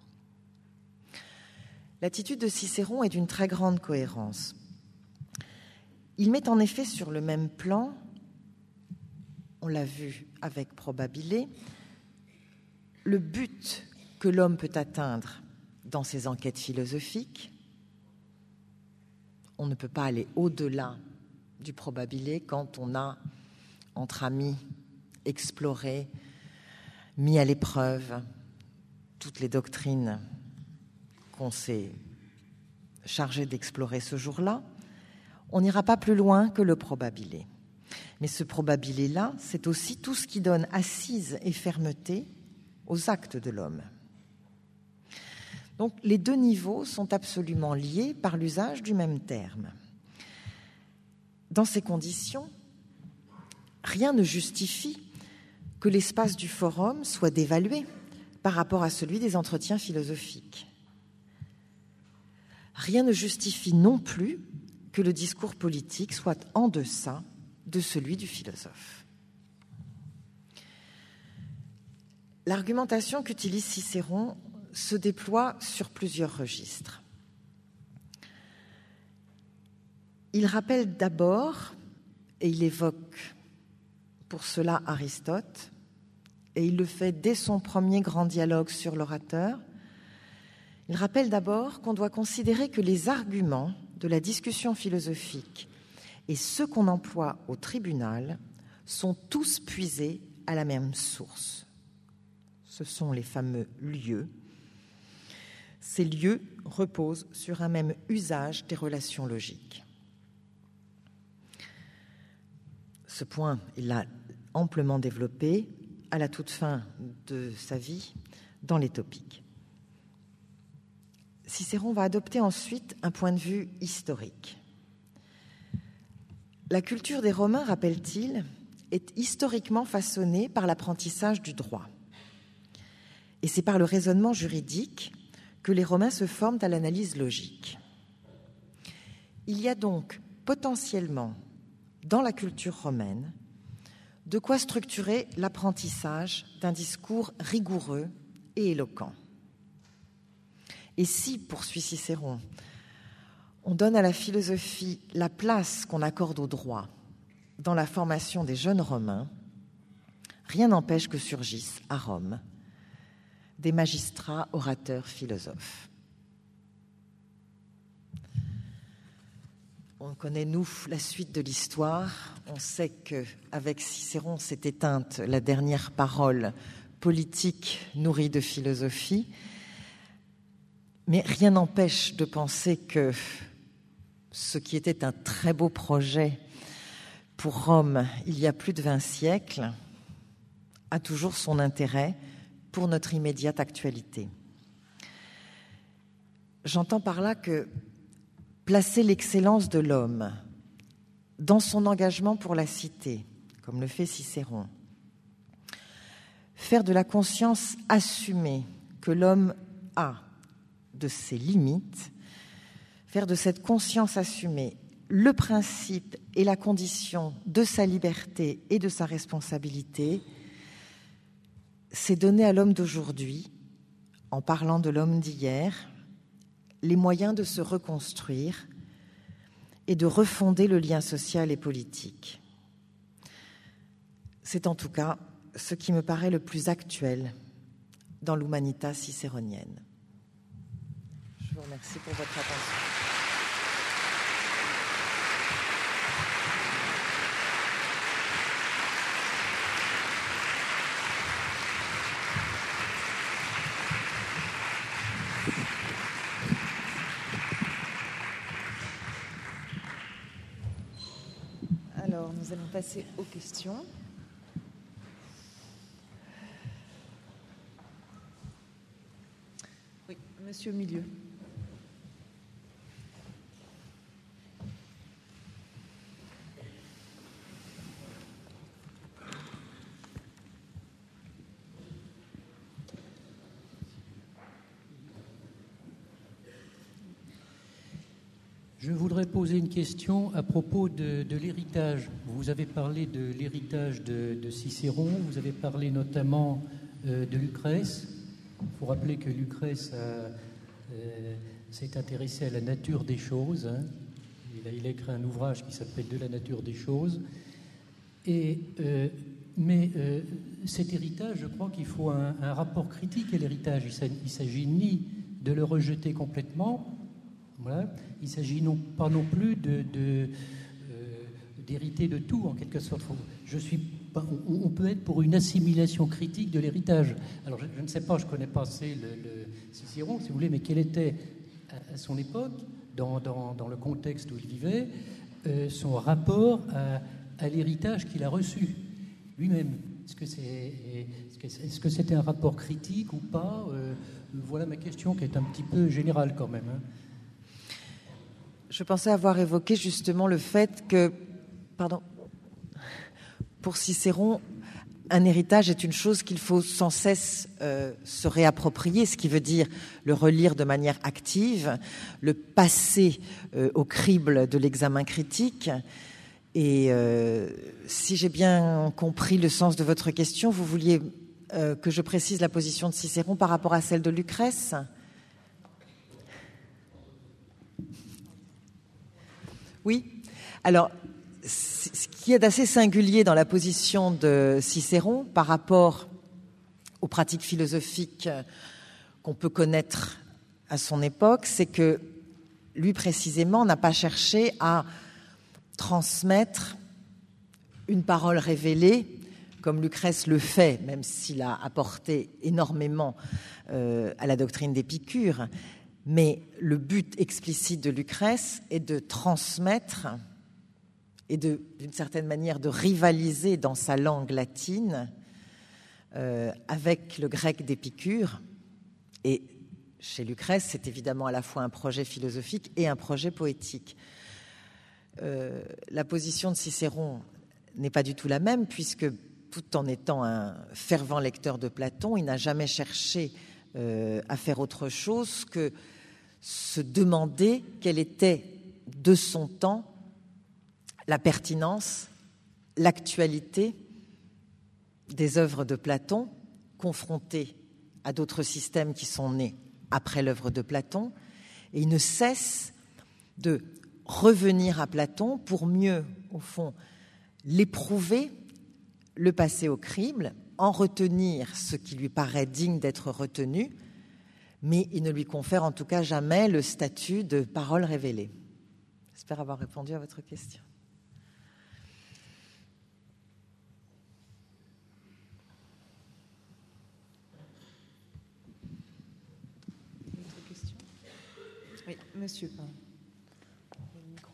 L'attitude de Cicéron est d'une très grande cohérence. Il met en effet sur le même plan, on l'a vu avec Probabilé, le but que l'homme peut atteindre dans ses enquêtes philosophiques. On ne peut pas aller au-delà du Probabilé quand on a, entre amis, exploré, mis à l'épreuve toutes les doctrines qu'on s'est chargé d'explorer ce jour-là. On n'ira pas plus loin que le Probabilé. Mais ce Probabilé-là, c'est aussi tout ce qui donne assise et fermeté aux actes de l'homme. Donc les deux niveaux sont absolument liés par l'usage du même terme. Dans ces conditions, rien ne justifie que l'espace du forum soit dévalué par rapport à celui des entretiens philosophiques. Rien ne justifie non plus que le discours politique soit en deçà de celui du philosophe. L'argumentation qu'utilise Cicéron se déploie sur plusieurs registres. Il rappelle d'abord, et il évoque pour cela Aristote, et il le fait dès son premier grand dialogue sur l'orateur, il rappelle d'abord qu'on doit considérer que les arguments de la discussion philosophique et ceux qu'on emploie au tribunal sont tous puisés à la même source. Ce sont les fameux lieux. Ces lieux reposent sur un même usage des relations logiques. Ce point, il l'a amplement développé à la toute fin de sa vie dans les Topiques. Cicéron va adopter ensuite un point de vue historique. La culture des Romains, rappelle-t-il, est historiquement façonnée par l'apprentissage du droit. Et c'est par le raisonnement juridique que les Romains se forment à l'analyse logique. Il y a donc potentiellement, dans la culture romaine, de quoi structurer l'apprentissage d'un discours rigoureux et éloquent. Et si, poursuit Cicéron, on donne à la philosophie la place qu'on accorde au droit dans la formation des jeunes Romains, rien n'empêche que surgissent à Rome des magistrats, orateurs, philosophes. On connaît, nous, la suite de l'histoire. On sait qu'avec Cicéron s'est éteinte la dernière parole politique nourrie de philosophie. Mais rien n'empêche de penser que ce qui était un très beau projet pour Rome il y a plus de vingt siècles a toujours son intérêt pour notre immédiate actualité. J'entends par là que placer l'excellence de l'homme dans son engagement pour la cité, comme le fait Cicéron, faire de la conscience assumée que l'homme a de ses limites, faire de cette conscience assumée le principe et la condition de sa liberté et de sa responsabilité, c'est donner à l'homme d'aujourd'hui, en parlant de l'homme d'hier, les moyens de se reconstruire et de refonder le lien social et politique. C'est en tout cas ce qui me paraît le plus actuel dans l'Humanitas cicéronienne. Je vous remercie pour votre attention. Alors, nous allons passer aux questions. Oui, monsieur au milieu. Je voudrais poser une question à propos de, de l'héritage. Vous avez parlé de l'héritage de, de Cicéron, vous avez parlé notamment euh, de Lucrèce. Il faut rappeler que Lucrèce a, euh, s'est intéressé à la nature des choses. Hein. Il, a, il a écrit un ouvrage qui s'appelle « De la nature des choses ». Et, euh, mais euh, cet héritage, je crois qu'il faut un, un rapport critique à l'héritage. Il ne s'agit ni de le rejeter complètement, voilà. Il ne s'agit non, pas non plus de, de, euh, d'hériter de tout, en quelque sorte. Je suis pas, on, on peut être pour une assimilation critique de l'héritage. Alors, je, je ne sais pas, je ne connais pas assez le, le Cicéron, si vous voulez, mais quel était, à, à son époque, dans, dans, dans le contexte où il vivait, euh, son rapport à, à l'héritage qu'il a reçu lui-même. Est-ce que, c'est, est-ce, que c'est, est-ce que c'était un rapport critique ou pas euh, Voilà ma question, qui est un petit peu générale quand même. Hein. Je pensais avoir évoqué justement le fait que, pardon, pour Cicéron, un héritage est une chose qu'il faut sans cesse euh, se réapproprier, ce qui veut dire le relire de manière active, le passer euh, au crible de l'examen critique. Et euh, si j'ai bien compris le sens de votre question, vous vouliez euh, que je précise la position de Cicéron par rapport à celle de Lucrèce ? Oui. Alors, ce qui est d'assez singulier dans la position de Cicéron par rapport aux pratiques philosophiques qu'on peut connaître à son époque, c'est que lui précisément n'a pas cherché à transmettre une parole révélée comme Lucrèce le fait, même s'il a apporté énormément euh, à la doctrine d'Épicure. Mais le but explicite de Lucrèce est de transmettre et de, d'une certaine manière de rivaliser dans sa langue latine euh, avec le grec d'Épicure. Et chez Lucrèce, c'est évidemment à la fois un projet philosophique et un projet poétique. Euh, la position de Cicéron n'est pas du tout la même, puisque tout en étant un fervent lecteur de Platon, il n'a jamais cherché euh, à faire autre chose que se demander quelle était de son temps la pertinence, l'actualité des œuvres de Platon confrontées à d'autres systèmes qui sont nés après l'œuvre de Platon. Et il ne cesse de revenir à Platon pour mieux, au fond, l'éprouver, le passer au crible, en retenir ce qui lui paraît digne d'être retenu, mais il ne lui confère en tout cas jamais le statut de parole révélée. J'espère avoir répondu à votre question. Autre question ? Oui, monsieur. Le micro.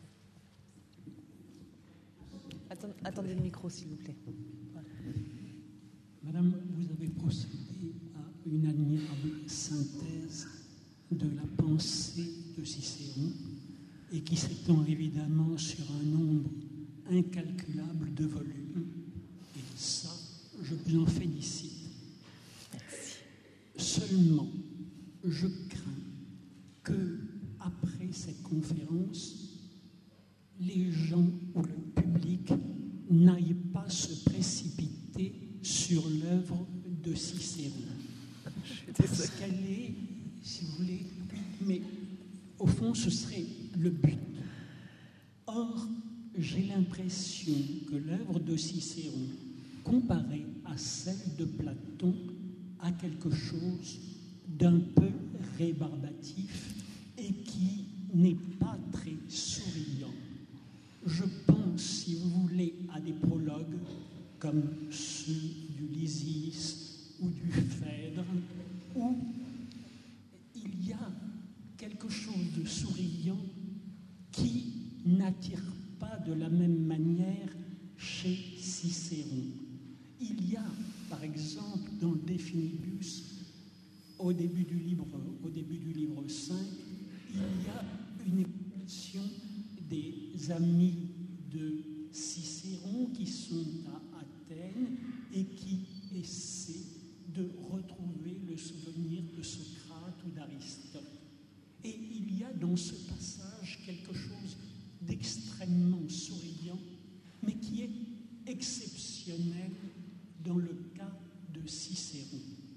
Attendez, attendez le micro, s'il vous plaît. Voilà. Madame, vous avez procédé à une admirable synthèse de la pensée de Cicéron et qui s'étend évidemment sur un nombre incalculable de volumes. Et ça, je vous en félicite. Merci. Seulement, je crains que, après cette conférence, les gens ou le public n'aillent pas se précipiter sur l'œuvre de Cicéron. Parce qu'elle est, si vous voulez, mais au fond, ce serait le but. Or, j'ai l'impression que l'œuvre de Cicéron, comparée à celle de Platon, a quelque chose d'un peu rébarbatif et qui n'est pas très souriant. Je pense, si vous voulez, à des prologues comme ceux du Lysis ou du Phèdre, où il y a quelque chose de souriant qui n'attire pas de la même manière chez Cicéron. Il y a, par exemple, dans le De Finibus, au début du livre, au début du livre cinq, il y a une expression des amis de Cicéron qui sont à Athènes et qui essaient de retrouver le souvenir de Socrate ou d'Aristote. Et il y a dans ce passage quelque chose d'extrêmement souriant, mais qui est exceptionnel dans le cas de Cicéron.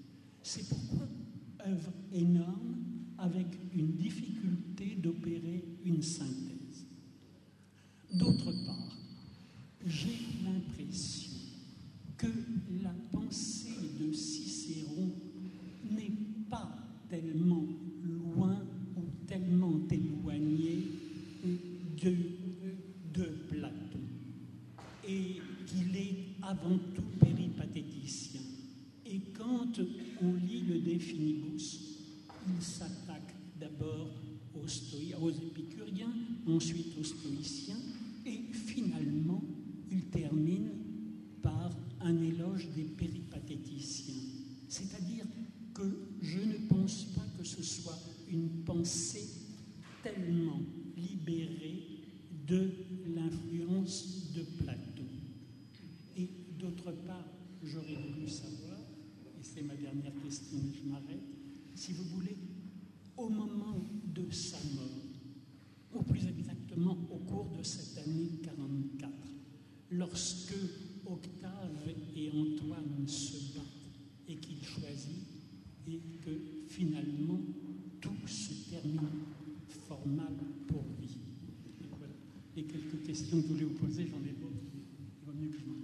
C'est pourquoi œuvre énorme avec une difficulté d'opérer une synthèse. D'autre part, j'ai l'impression que la pensée de Cicéron n'est pas tellement loin ou tellement éloignée de, de Platon, et qu'il est avant tout péripatéticien. Et quand on lit le De Finibus, il s'attaque d'abord aux, stoï- aux épicuriens, ensuite aux stoïciens, et finalement, il termine par un éloge des péripatéticiens. C'est-à-dire que je ne pense pas que ce soit une pensée tellement libérée de l'influence de Platon. Et d'autre part, j'aurais voulu savoir, et c'est ma dernière question et je m'arrête, si vous voulez, au moment de sa mort, ou plus exactement au cours de cette année quarante-quatre, lorsque Octave et Antoine se battent et qu'il choisit, et que finalement tout se termine fort mal pour lui. Et voilà les quelques questions que je voulais vous poser, j'en ai d'autres, mais il vaut mieux que je m'en...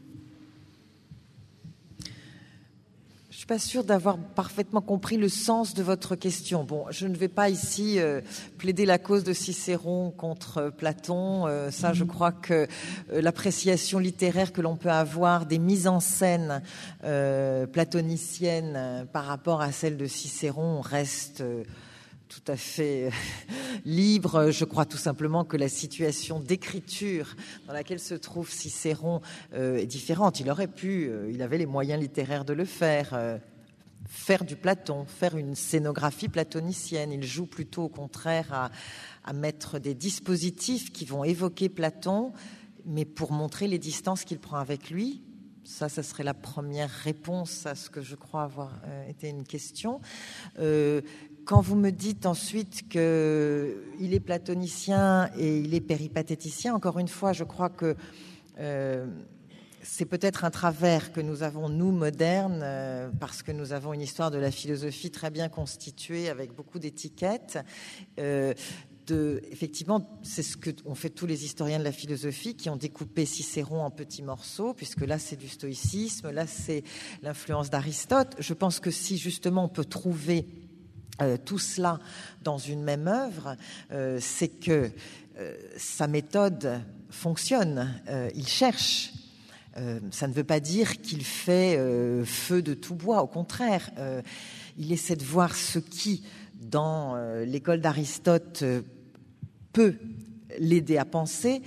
Je ne suis pas sûre d'avoir parfaitement compris le sens de votre question. Bon, je ne vais pas ici euh, plaider la cause de Cicéron contre euh, Platon. Euh, ça, je crois que euh, l'appréciation littéraire que l'on peut avoir des mises en scène euh, platoniciennes euh, par rapport à celle de Cicéron reste euh, tout à fait euh, libre. Je crois tout simplement que la situation d'écriture dans laquelle se trouve Cicéron euh, est différente. Il aurait pu, euh, il avait les moyens littéraires de le faire, euh, faire du Platon, faire une scénographie platonicienne. Il joue plutôt au contraire à, à mettre des dispositifs qui vont évoquer Platon, mais pour montrer les distances qu'il prend avec lui. Ça, ça serait la première réponse à ce que je crois avoir euh, été une question. Euh, Quand vous me dites ensuite qu'il est platonicien et il est péripatéticien, encore une fois, je crois que euh, c'est peut-être un travers que nous avons, nous, modernes, euh, parce que nous avons une histoire de la philosophie très bien constituée, avec beaucoup d'étiquettes. Euh, de, effectivement, c'est ce qu'ont fait tous les historiens de la philosophie, qui ont découpé Cicéron en petits morceaux, puisque là, c'est du stoïcisme, là, c'est l'influence d'Aristote. Je pense que si, justement, on peut trouver Euh, tout cela dans une même œuvre, euh, c'est que euh, sa méthode fonctionne. Euh, il cherche. Euh, ça ne veut pas dire qu'il fait euh, feu de tout bois. Au contraire, euh, il essaie de voir ce qui, dans euh, l'école d'Aristote, euh, peut l'aider à penser.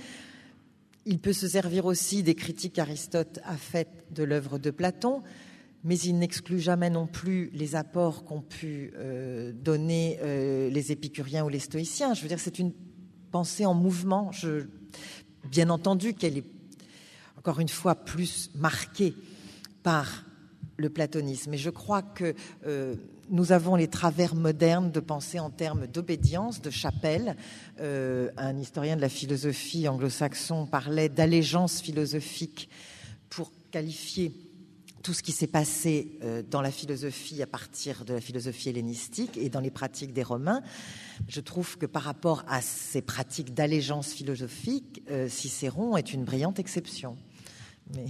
Il peut se servir aussi des critiques qu'Aristote a faites de l'œuvre de Platon, mais il n'exclut jamais non plus les apports qu'ont pu euh, donner euh, les épicuriens ou les stoïciens. Je veux dire, c'est une pensée en mouvement. Je, bien entendu qu'elle est, encore une fois, plus marquée par le platonisme. Et je crois que euh, nous avons les travers modernes de penser en termes d'obédience, de chapelle. Euh, un historien de la philosophie anglo-saxon parlait d'allégeance philosophique pour qualifier tout ce qui s'est passé dans la philosophie à partir de la philosophie hellénistique et dans les pratiques des Romains. Je trouve que par rapport à ces pratiques d'allégeance philosophique, Cicéron est une brillante exception. Mais...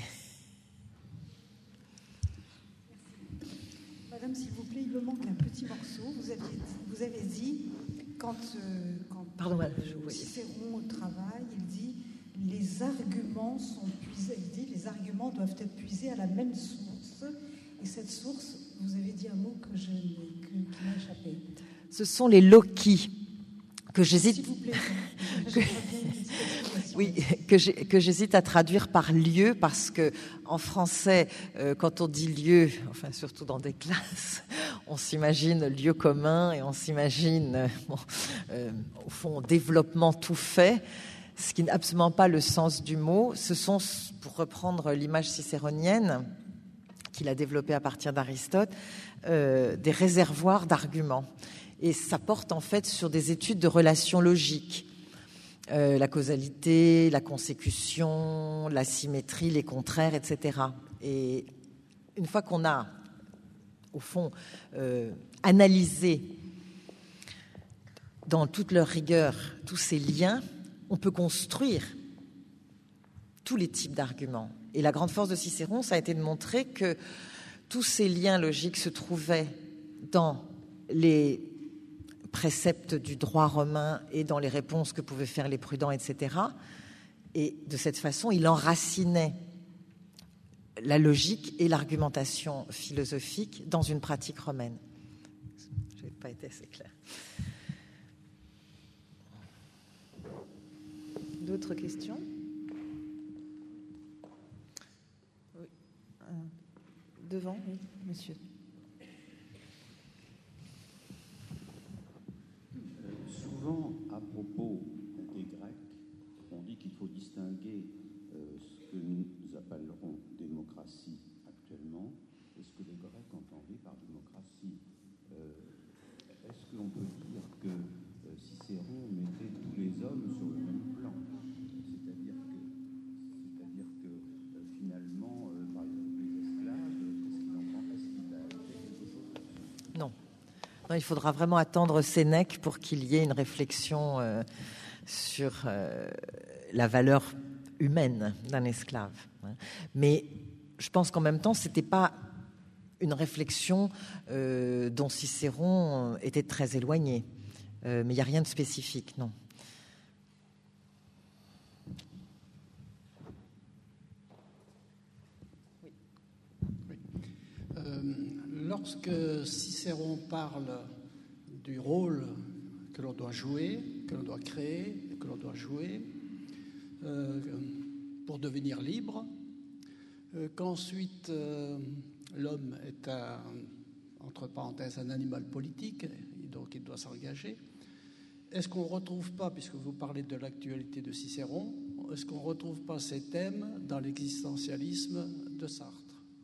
Madame, s'il vous plaît, il me manque un petit morceau. Vous avez, vous avez dit, quand, euh, quand Pardon, je... Cicéron travaille, il dit les arguments sont puisés, il dit les arguments doivent être puisés à la même source. Et cette source, vous avez dit un mot que je, que, qui m'a échappé. Ce sont les loci que j'hésite. S'il vous plaît. que... Oui, que, j'ai, que j'hésite à traduire par lieu, parce que en français, euh, quand on dit lieu, enfin surtout dans des classes, on s'imagine lieu commun et on s'imagine, bon, euh, au fond, développement tout fait. Ce qui n'est absolument pas le sens du mot. Ce sont, pour reprendre l'image cicéronienne qu'il a développée à partir d'Aristote, euh, des réservoirs d'arguments. Et ça porte en fait sur des études de relations logiques. Euh, la causalité, la consécution, la symétrie, les contraires, et cetera. Et une fois qu'on a au fond, euh, analyser dans toute leur rigueur tous ces liens, on peut construire tous les types d'arguments. Et la grande force de Cicéron, ça a été de montrer que tous ces liens logiques se trouvaient dans les préceptes du droit romain et dans les réponses que pouvaient faire les prudents, et cetera. Et de cette façon, il enracinait la logique et l'argumentation philosophique dans une pratique romaine. Je n'ai pas été assez clair. D'autres questions ? Oui. Euh, devant, oui, monsieur. Souvent, à propos des Grecs, on dit qu'il faut distinguer euh, ce que nous appellerons démocratie actuellement et ce que les Grecs entendaient par démocratie. Euh, est-ce qu'on peut dire que euh, Cicéron mettait tous les hommes sur le même plan ? C'est-à-dire que, c'est-à-dire que euh, finalement, euh, par exemple, les esclaves, qu'est-ce qu'il en pense ? Est-ce qu'il a fait quelque chose dessus ? Non. Non, il faudra vraiment attendre Sénèque pour qu'il y ait une réflexion euh, sur euh, la valeur humaine d'un esclave. Mais je pense qu'en même temps, ce n'était pas une réflexion euh, dont Cicéron était très éloigné. Euh, mais il n'y a rien de spécifique, non. Lorsque Cicéron parle du rôle que l'on doit jouer, que l'on doit créer, que l'on doit jouer euh, pour devenir libre, euh, qu'ensuite euh, l'homme est un, entre parenthèses, un animal politique, et donc il doit s'engager, est-ce qu'on ne retrouve pas, puisque vous parlez de l'actualité de Cicéron, est-ce qu'on ne retrouve pas ces thèmes dans l'existentialisme de Sartre ?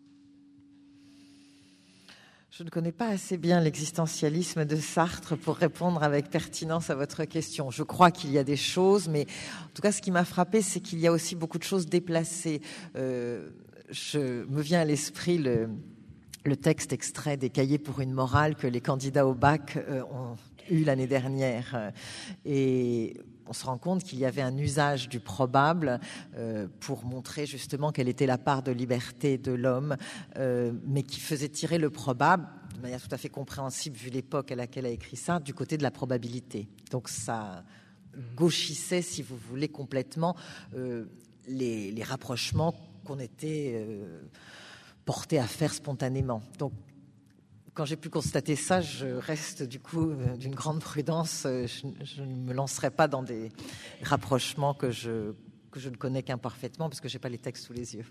Je ne connais pas assez bien l'existentialisme de Sartre pour répondre avec pertinence à votre question. Je crois qu'il y a des choses, mais en tout cas, ce qui m'a frappé, c'est qu'il y a aussi beaucoup de choses déplacées. Euh, je me vient à l'esprit le, le texte extrait des Cahiers pour une morale que les candidats au bac euh, ont eu l'année dernière. Et on se rend compte qu'il y avait un usage du probable euh, pour montrer justement quelle était la part de liberté de l'homme, euh, mais qui faisait tirer le probable, de manière tout à fait compréhensible vu l'époque à laquelle a écrit ça, du côté de la probabilité. Donc ça gauchissait, si vous voulez, complètement euh, les, les rapprochements qu'on était euh, portés à faire spontanément. Donc quand j'ai pu constater ça, je reste du coup d'une grande prudence. Je, je ne me lancerai pas dans des rapprochements que je, que je ne connais qu'imparfaitement parce que je n'ai pas les textes sous les yeux.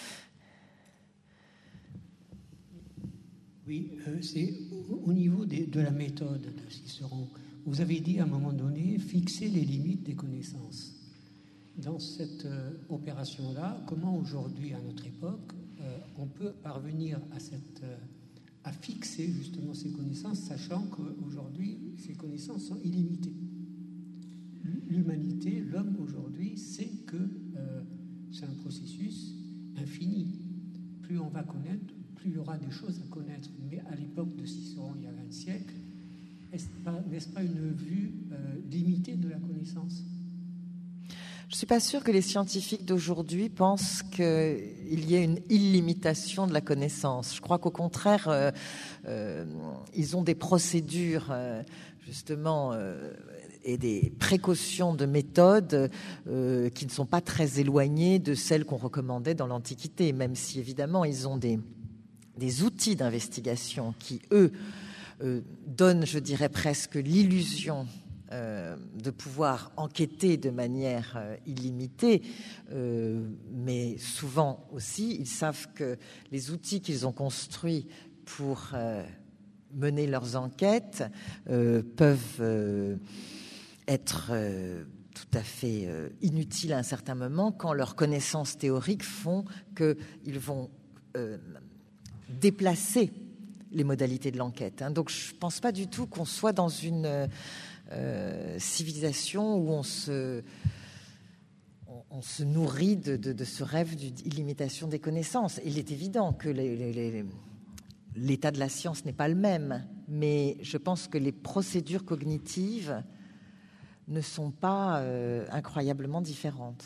Oui, euh, c'est au, au niveau des, de la méthode de Cicéron. Vous avez dit à un moment donné fixer les limites des connaissances. Dans cette euh, opération-là, comment aujourd'hui, à notre époque, euh, on peut parvenir à cette... Euh, à fixer justement ces connaissances, sachant qu'aujourd'hui, ces connaissances sont illimitées. L'humanité, l'homme aujourd'hui, sait que euh, c'est un processus infini. Plus on va connaître, plus il y aura des choses à connaître. Mais à l'époque de Cicéron, il y a vingt siècles, est-ce pas, n'est-ce pas une vue euh, limitée de la connaissance ? Je ne suis pas sûre que les scientifiques d'aujourd'hui pensent qu'il y ait une illimitation de la connaissance. Je crois qu'au contraire, euh, euh, ils ont des procédures, euh, justement, euh, et des précautions de méthode euh, qui ne sont pas très éloignées de celles qu'on recommandait dans l'Antiquité, même si, évidemment, ils ont des, des outils d'investigation qui, eux, euh, donnent, je dirais, presque l'illusion Euh, de pouvoir enquêter de manière euh, illimitée, euh, mais souvent aussi, ils savent que les outils qu'ils ont construits pour euh, mener leurs enquêtes euh, peuvent euh, être euh, tout à fait euh, inutiles à un certain moment quand leurs connaissances théoriques font qu'ils vont euh, déplacer les modalités de l'enquête. Hein. Donc je ne pense pas du tout qu'on soit dans une... Euh, Euh, civilisation où on se, on, on se nourrit de, de, de ce rêve d'illimitation des connaissances. Il est évident que les, les, les, l'état de la science n'est pas le même, mais je pense que les procédures cognitives ne sont pas euh, incroyablement différentes.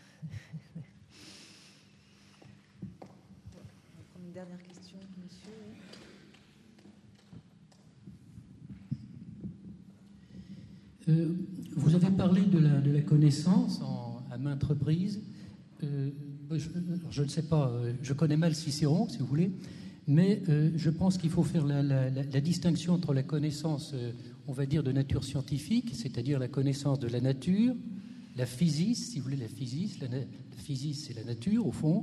Une dernière question, monsieur. Euh, vous avez parlé de la, de la connaissance en, à maintes reprises. Euh, je, je ne sais pas, je connais mal Cicéron, si vous voulez, mais euh, je pense qu'il faut faire la, la, la, la distinction entre la connaissance, euh, on va dire, de nature scientifique, c'est-à-dire la connaissance de la nature, la physis, si vous voulez, la physis, la, la physis c'est la nature, au fond,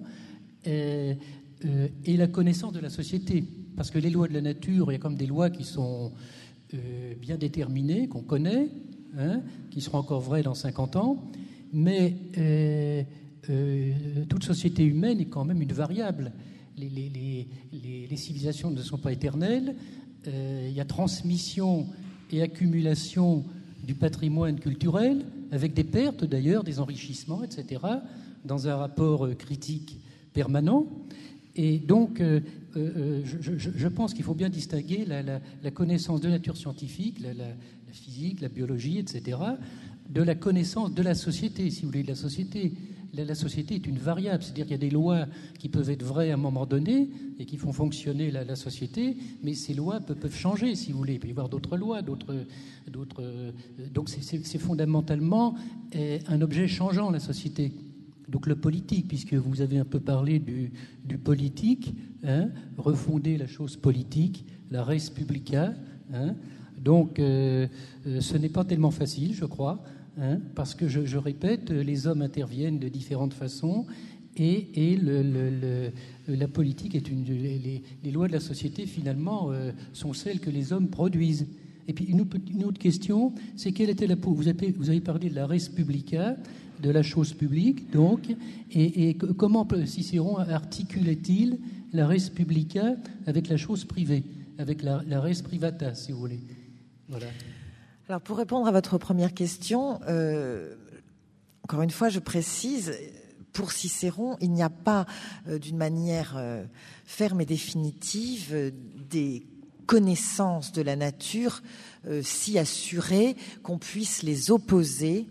et, euh, et la connaissance de la société. Parce que les lois de la nature, il y a comme des lois qui sont euh, bien déterminées, qu'on connaît, hein, qui seront encore vraies dans cinquante ans, mais euh, euh, toute société humaine est quand même une variable. Les, les, les, les, les civilisations ne sont pas éternelles. Euh, il y a transmission et accumulation du patrimoine culturel, avec des pertes d'ailleurs, des enrichissements, et cetera, dans un rapport euh, critique permanent. Et donc, euh, euh, je, je, je pense qu'il faut bien distinguer la, la, la connaissance de nature scientifique, la, la, la physique, la biologie, et cetera, de la connaissance de la société, si vous voulez, de la société. La, la société est une variable, c'est-à-dire qu'il y a des lois qui peuvent être vraies à un moment donné et qui font fonctionner la, la société, mais ces lois peuvent, peuvent changer, si vous voulez. Il peut y avoir d'autres lois, d'autres... d'autres donc c'est, c'est, c'est fondamentalement un objet changeant, la société. Donc le politique, puisque vous avez un peu parlé du, du politique, hein, refonder la chose politique, la res publica, hein, donc euh, ce n'est pas tellement facile, je crois, hein, parce que je, je répète, les hommes interviennent de différentes façons et, et le, le, le, la politique est une... Les, les lois de la société, finalement, euh, sont celles que les hommes produisent. Et puis une autre, une autre question, c'est quelle était la... Vous avez, vous avez parlé de la res publica, de la chose publique, donc, et, et comment Cicéron articulait-il la res publica avec la chose privée, avec la, la res privata, si vous voulez. Voilà. Alors, pour répondre à votre première question, euh, encore une fois, je précise, pour Cicéron, il n'y a pas, euh, d'une manière euh, ferme et définitive, euh, des connaissances de la nature euh, si assurées qu'on puisse les opposer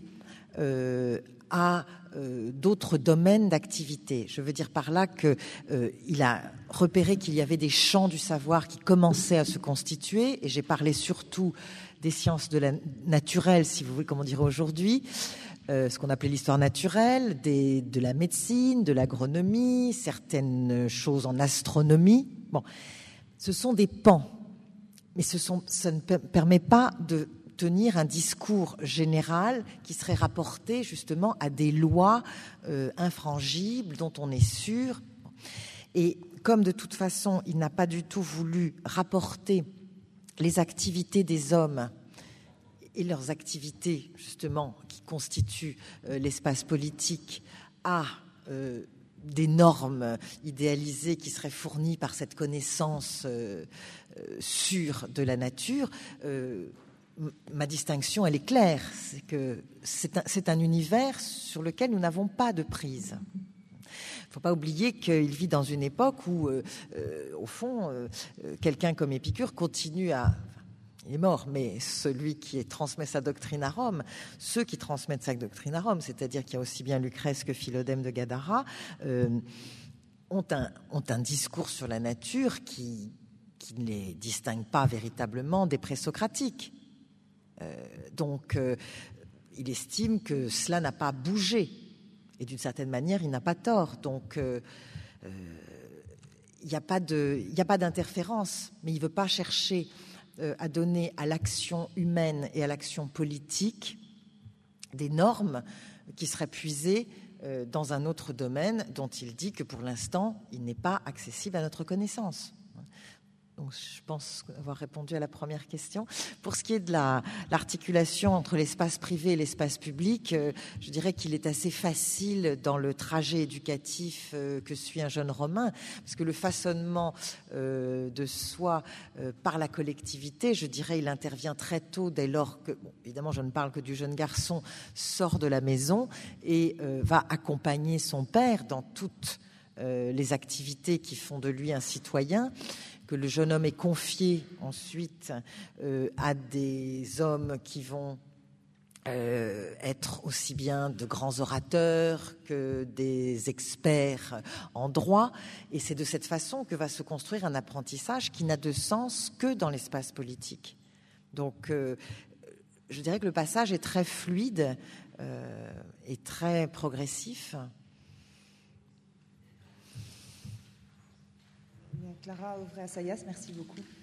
euh, à euh, d'autres domaines d'activité. Je veux dire par là qu'il euh, a repéré qu'il y avait des champs du savoir qui commençaient à se constituer, et j'ai parlé surtout des sciences de la naturelle, si vous voulez, comme on dirait aujourd'hui, euh, ce qu'on appelait l'histoire naturelle, des, de la médecine, de l'agronomie, certaines choses en astronomie. Bon, ce sont des pans, mais ce sont, ça ne permet pas de tenir un discours général qui serait rapporté justement à des lois euh, infrangibles dont on est sûr. Et comme de toute façon, il n'a pas du tout voulu rapporter les activités des hommes et leurs activités justement qui constituent euh, l'espace politique à euh, des normes idéalisées qui seraient fournies par cette connaissance euh, euh, sûre de la nature, euh, ma distinction, elle est claire. C'est que c'est un, c'est un univers sur lequel nous n'avons pas de prise. Il ne faut pas oublier qu'il vit dans une époque où, euh, euh, au fond, euh, quelqu'un comme Épicure continue à... Enfin, il est mort, mais celui qui transmet sa doctrine à Rome, ceux qui transmettent sa doctrine à Rome, c'est-à-dire qu'il y a aussi bien Lucrèce que Philodème de Gadara, euh, ont, un, ont un discours sur la nature qui, qui ne les distingue pas véritablement des présocratiques. Euh, donc, euh, il estime que cela n'a pas bougé. Et d'une certaine manière, il n'a pas tort. Donc, euh, euh, il n'y a pas de, il n'y a pas d'interférence, mais il ne veut pas chercher euh, à donner à l'action humaine et à l'action politique des normes qui seraient puisées euh, dans un autre domaine dont il dit que pour l'instant, il n'est pas accessible à notre connaissance. Donc, je pense avoir répondu à la première question. Pour ce qui est de la, l'articulation entre l'espace privé et l'espace public, euh, je dirais qu'il est assez facile dans le trajet éducatif euh, que suit un jeune Romain, parce que le façonnement euh, de soi euh, par la collectivité, je dirais, il intervient très tôt, dès lors que, bon, évidemment, je ne parle que du jeune garçon, sort de la maison et euh, va accompagner son père dans toute euh, les activités qui font de lui un citoyen, que le jeune homme est confié ensuite euh, à des hommes qui vont euh, être aussi bien de grands orateurs que des experts en droit. Et c'est de cette façon que va se construire un apprentissage qui n'a de sens que dans l'espace politique. Donc, euh, je dirais que le passage est très fluide euh, et très progressif. Clara Auvray-Assayas, merci beaucoup.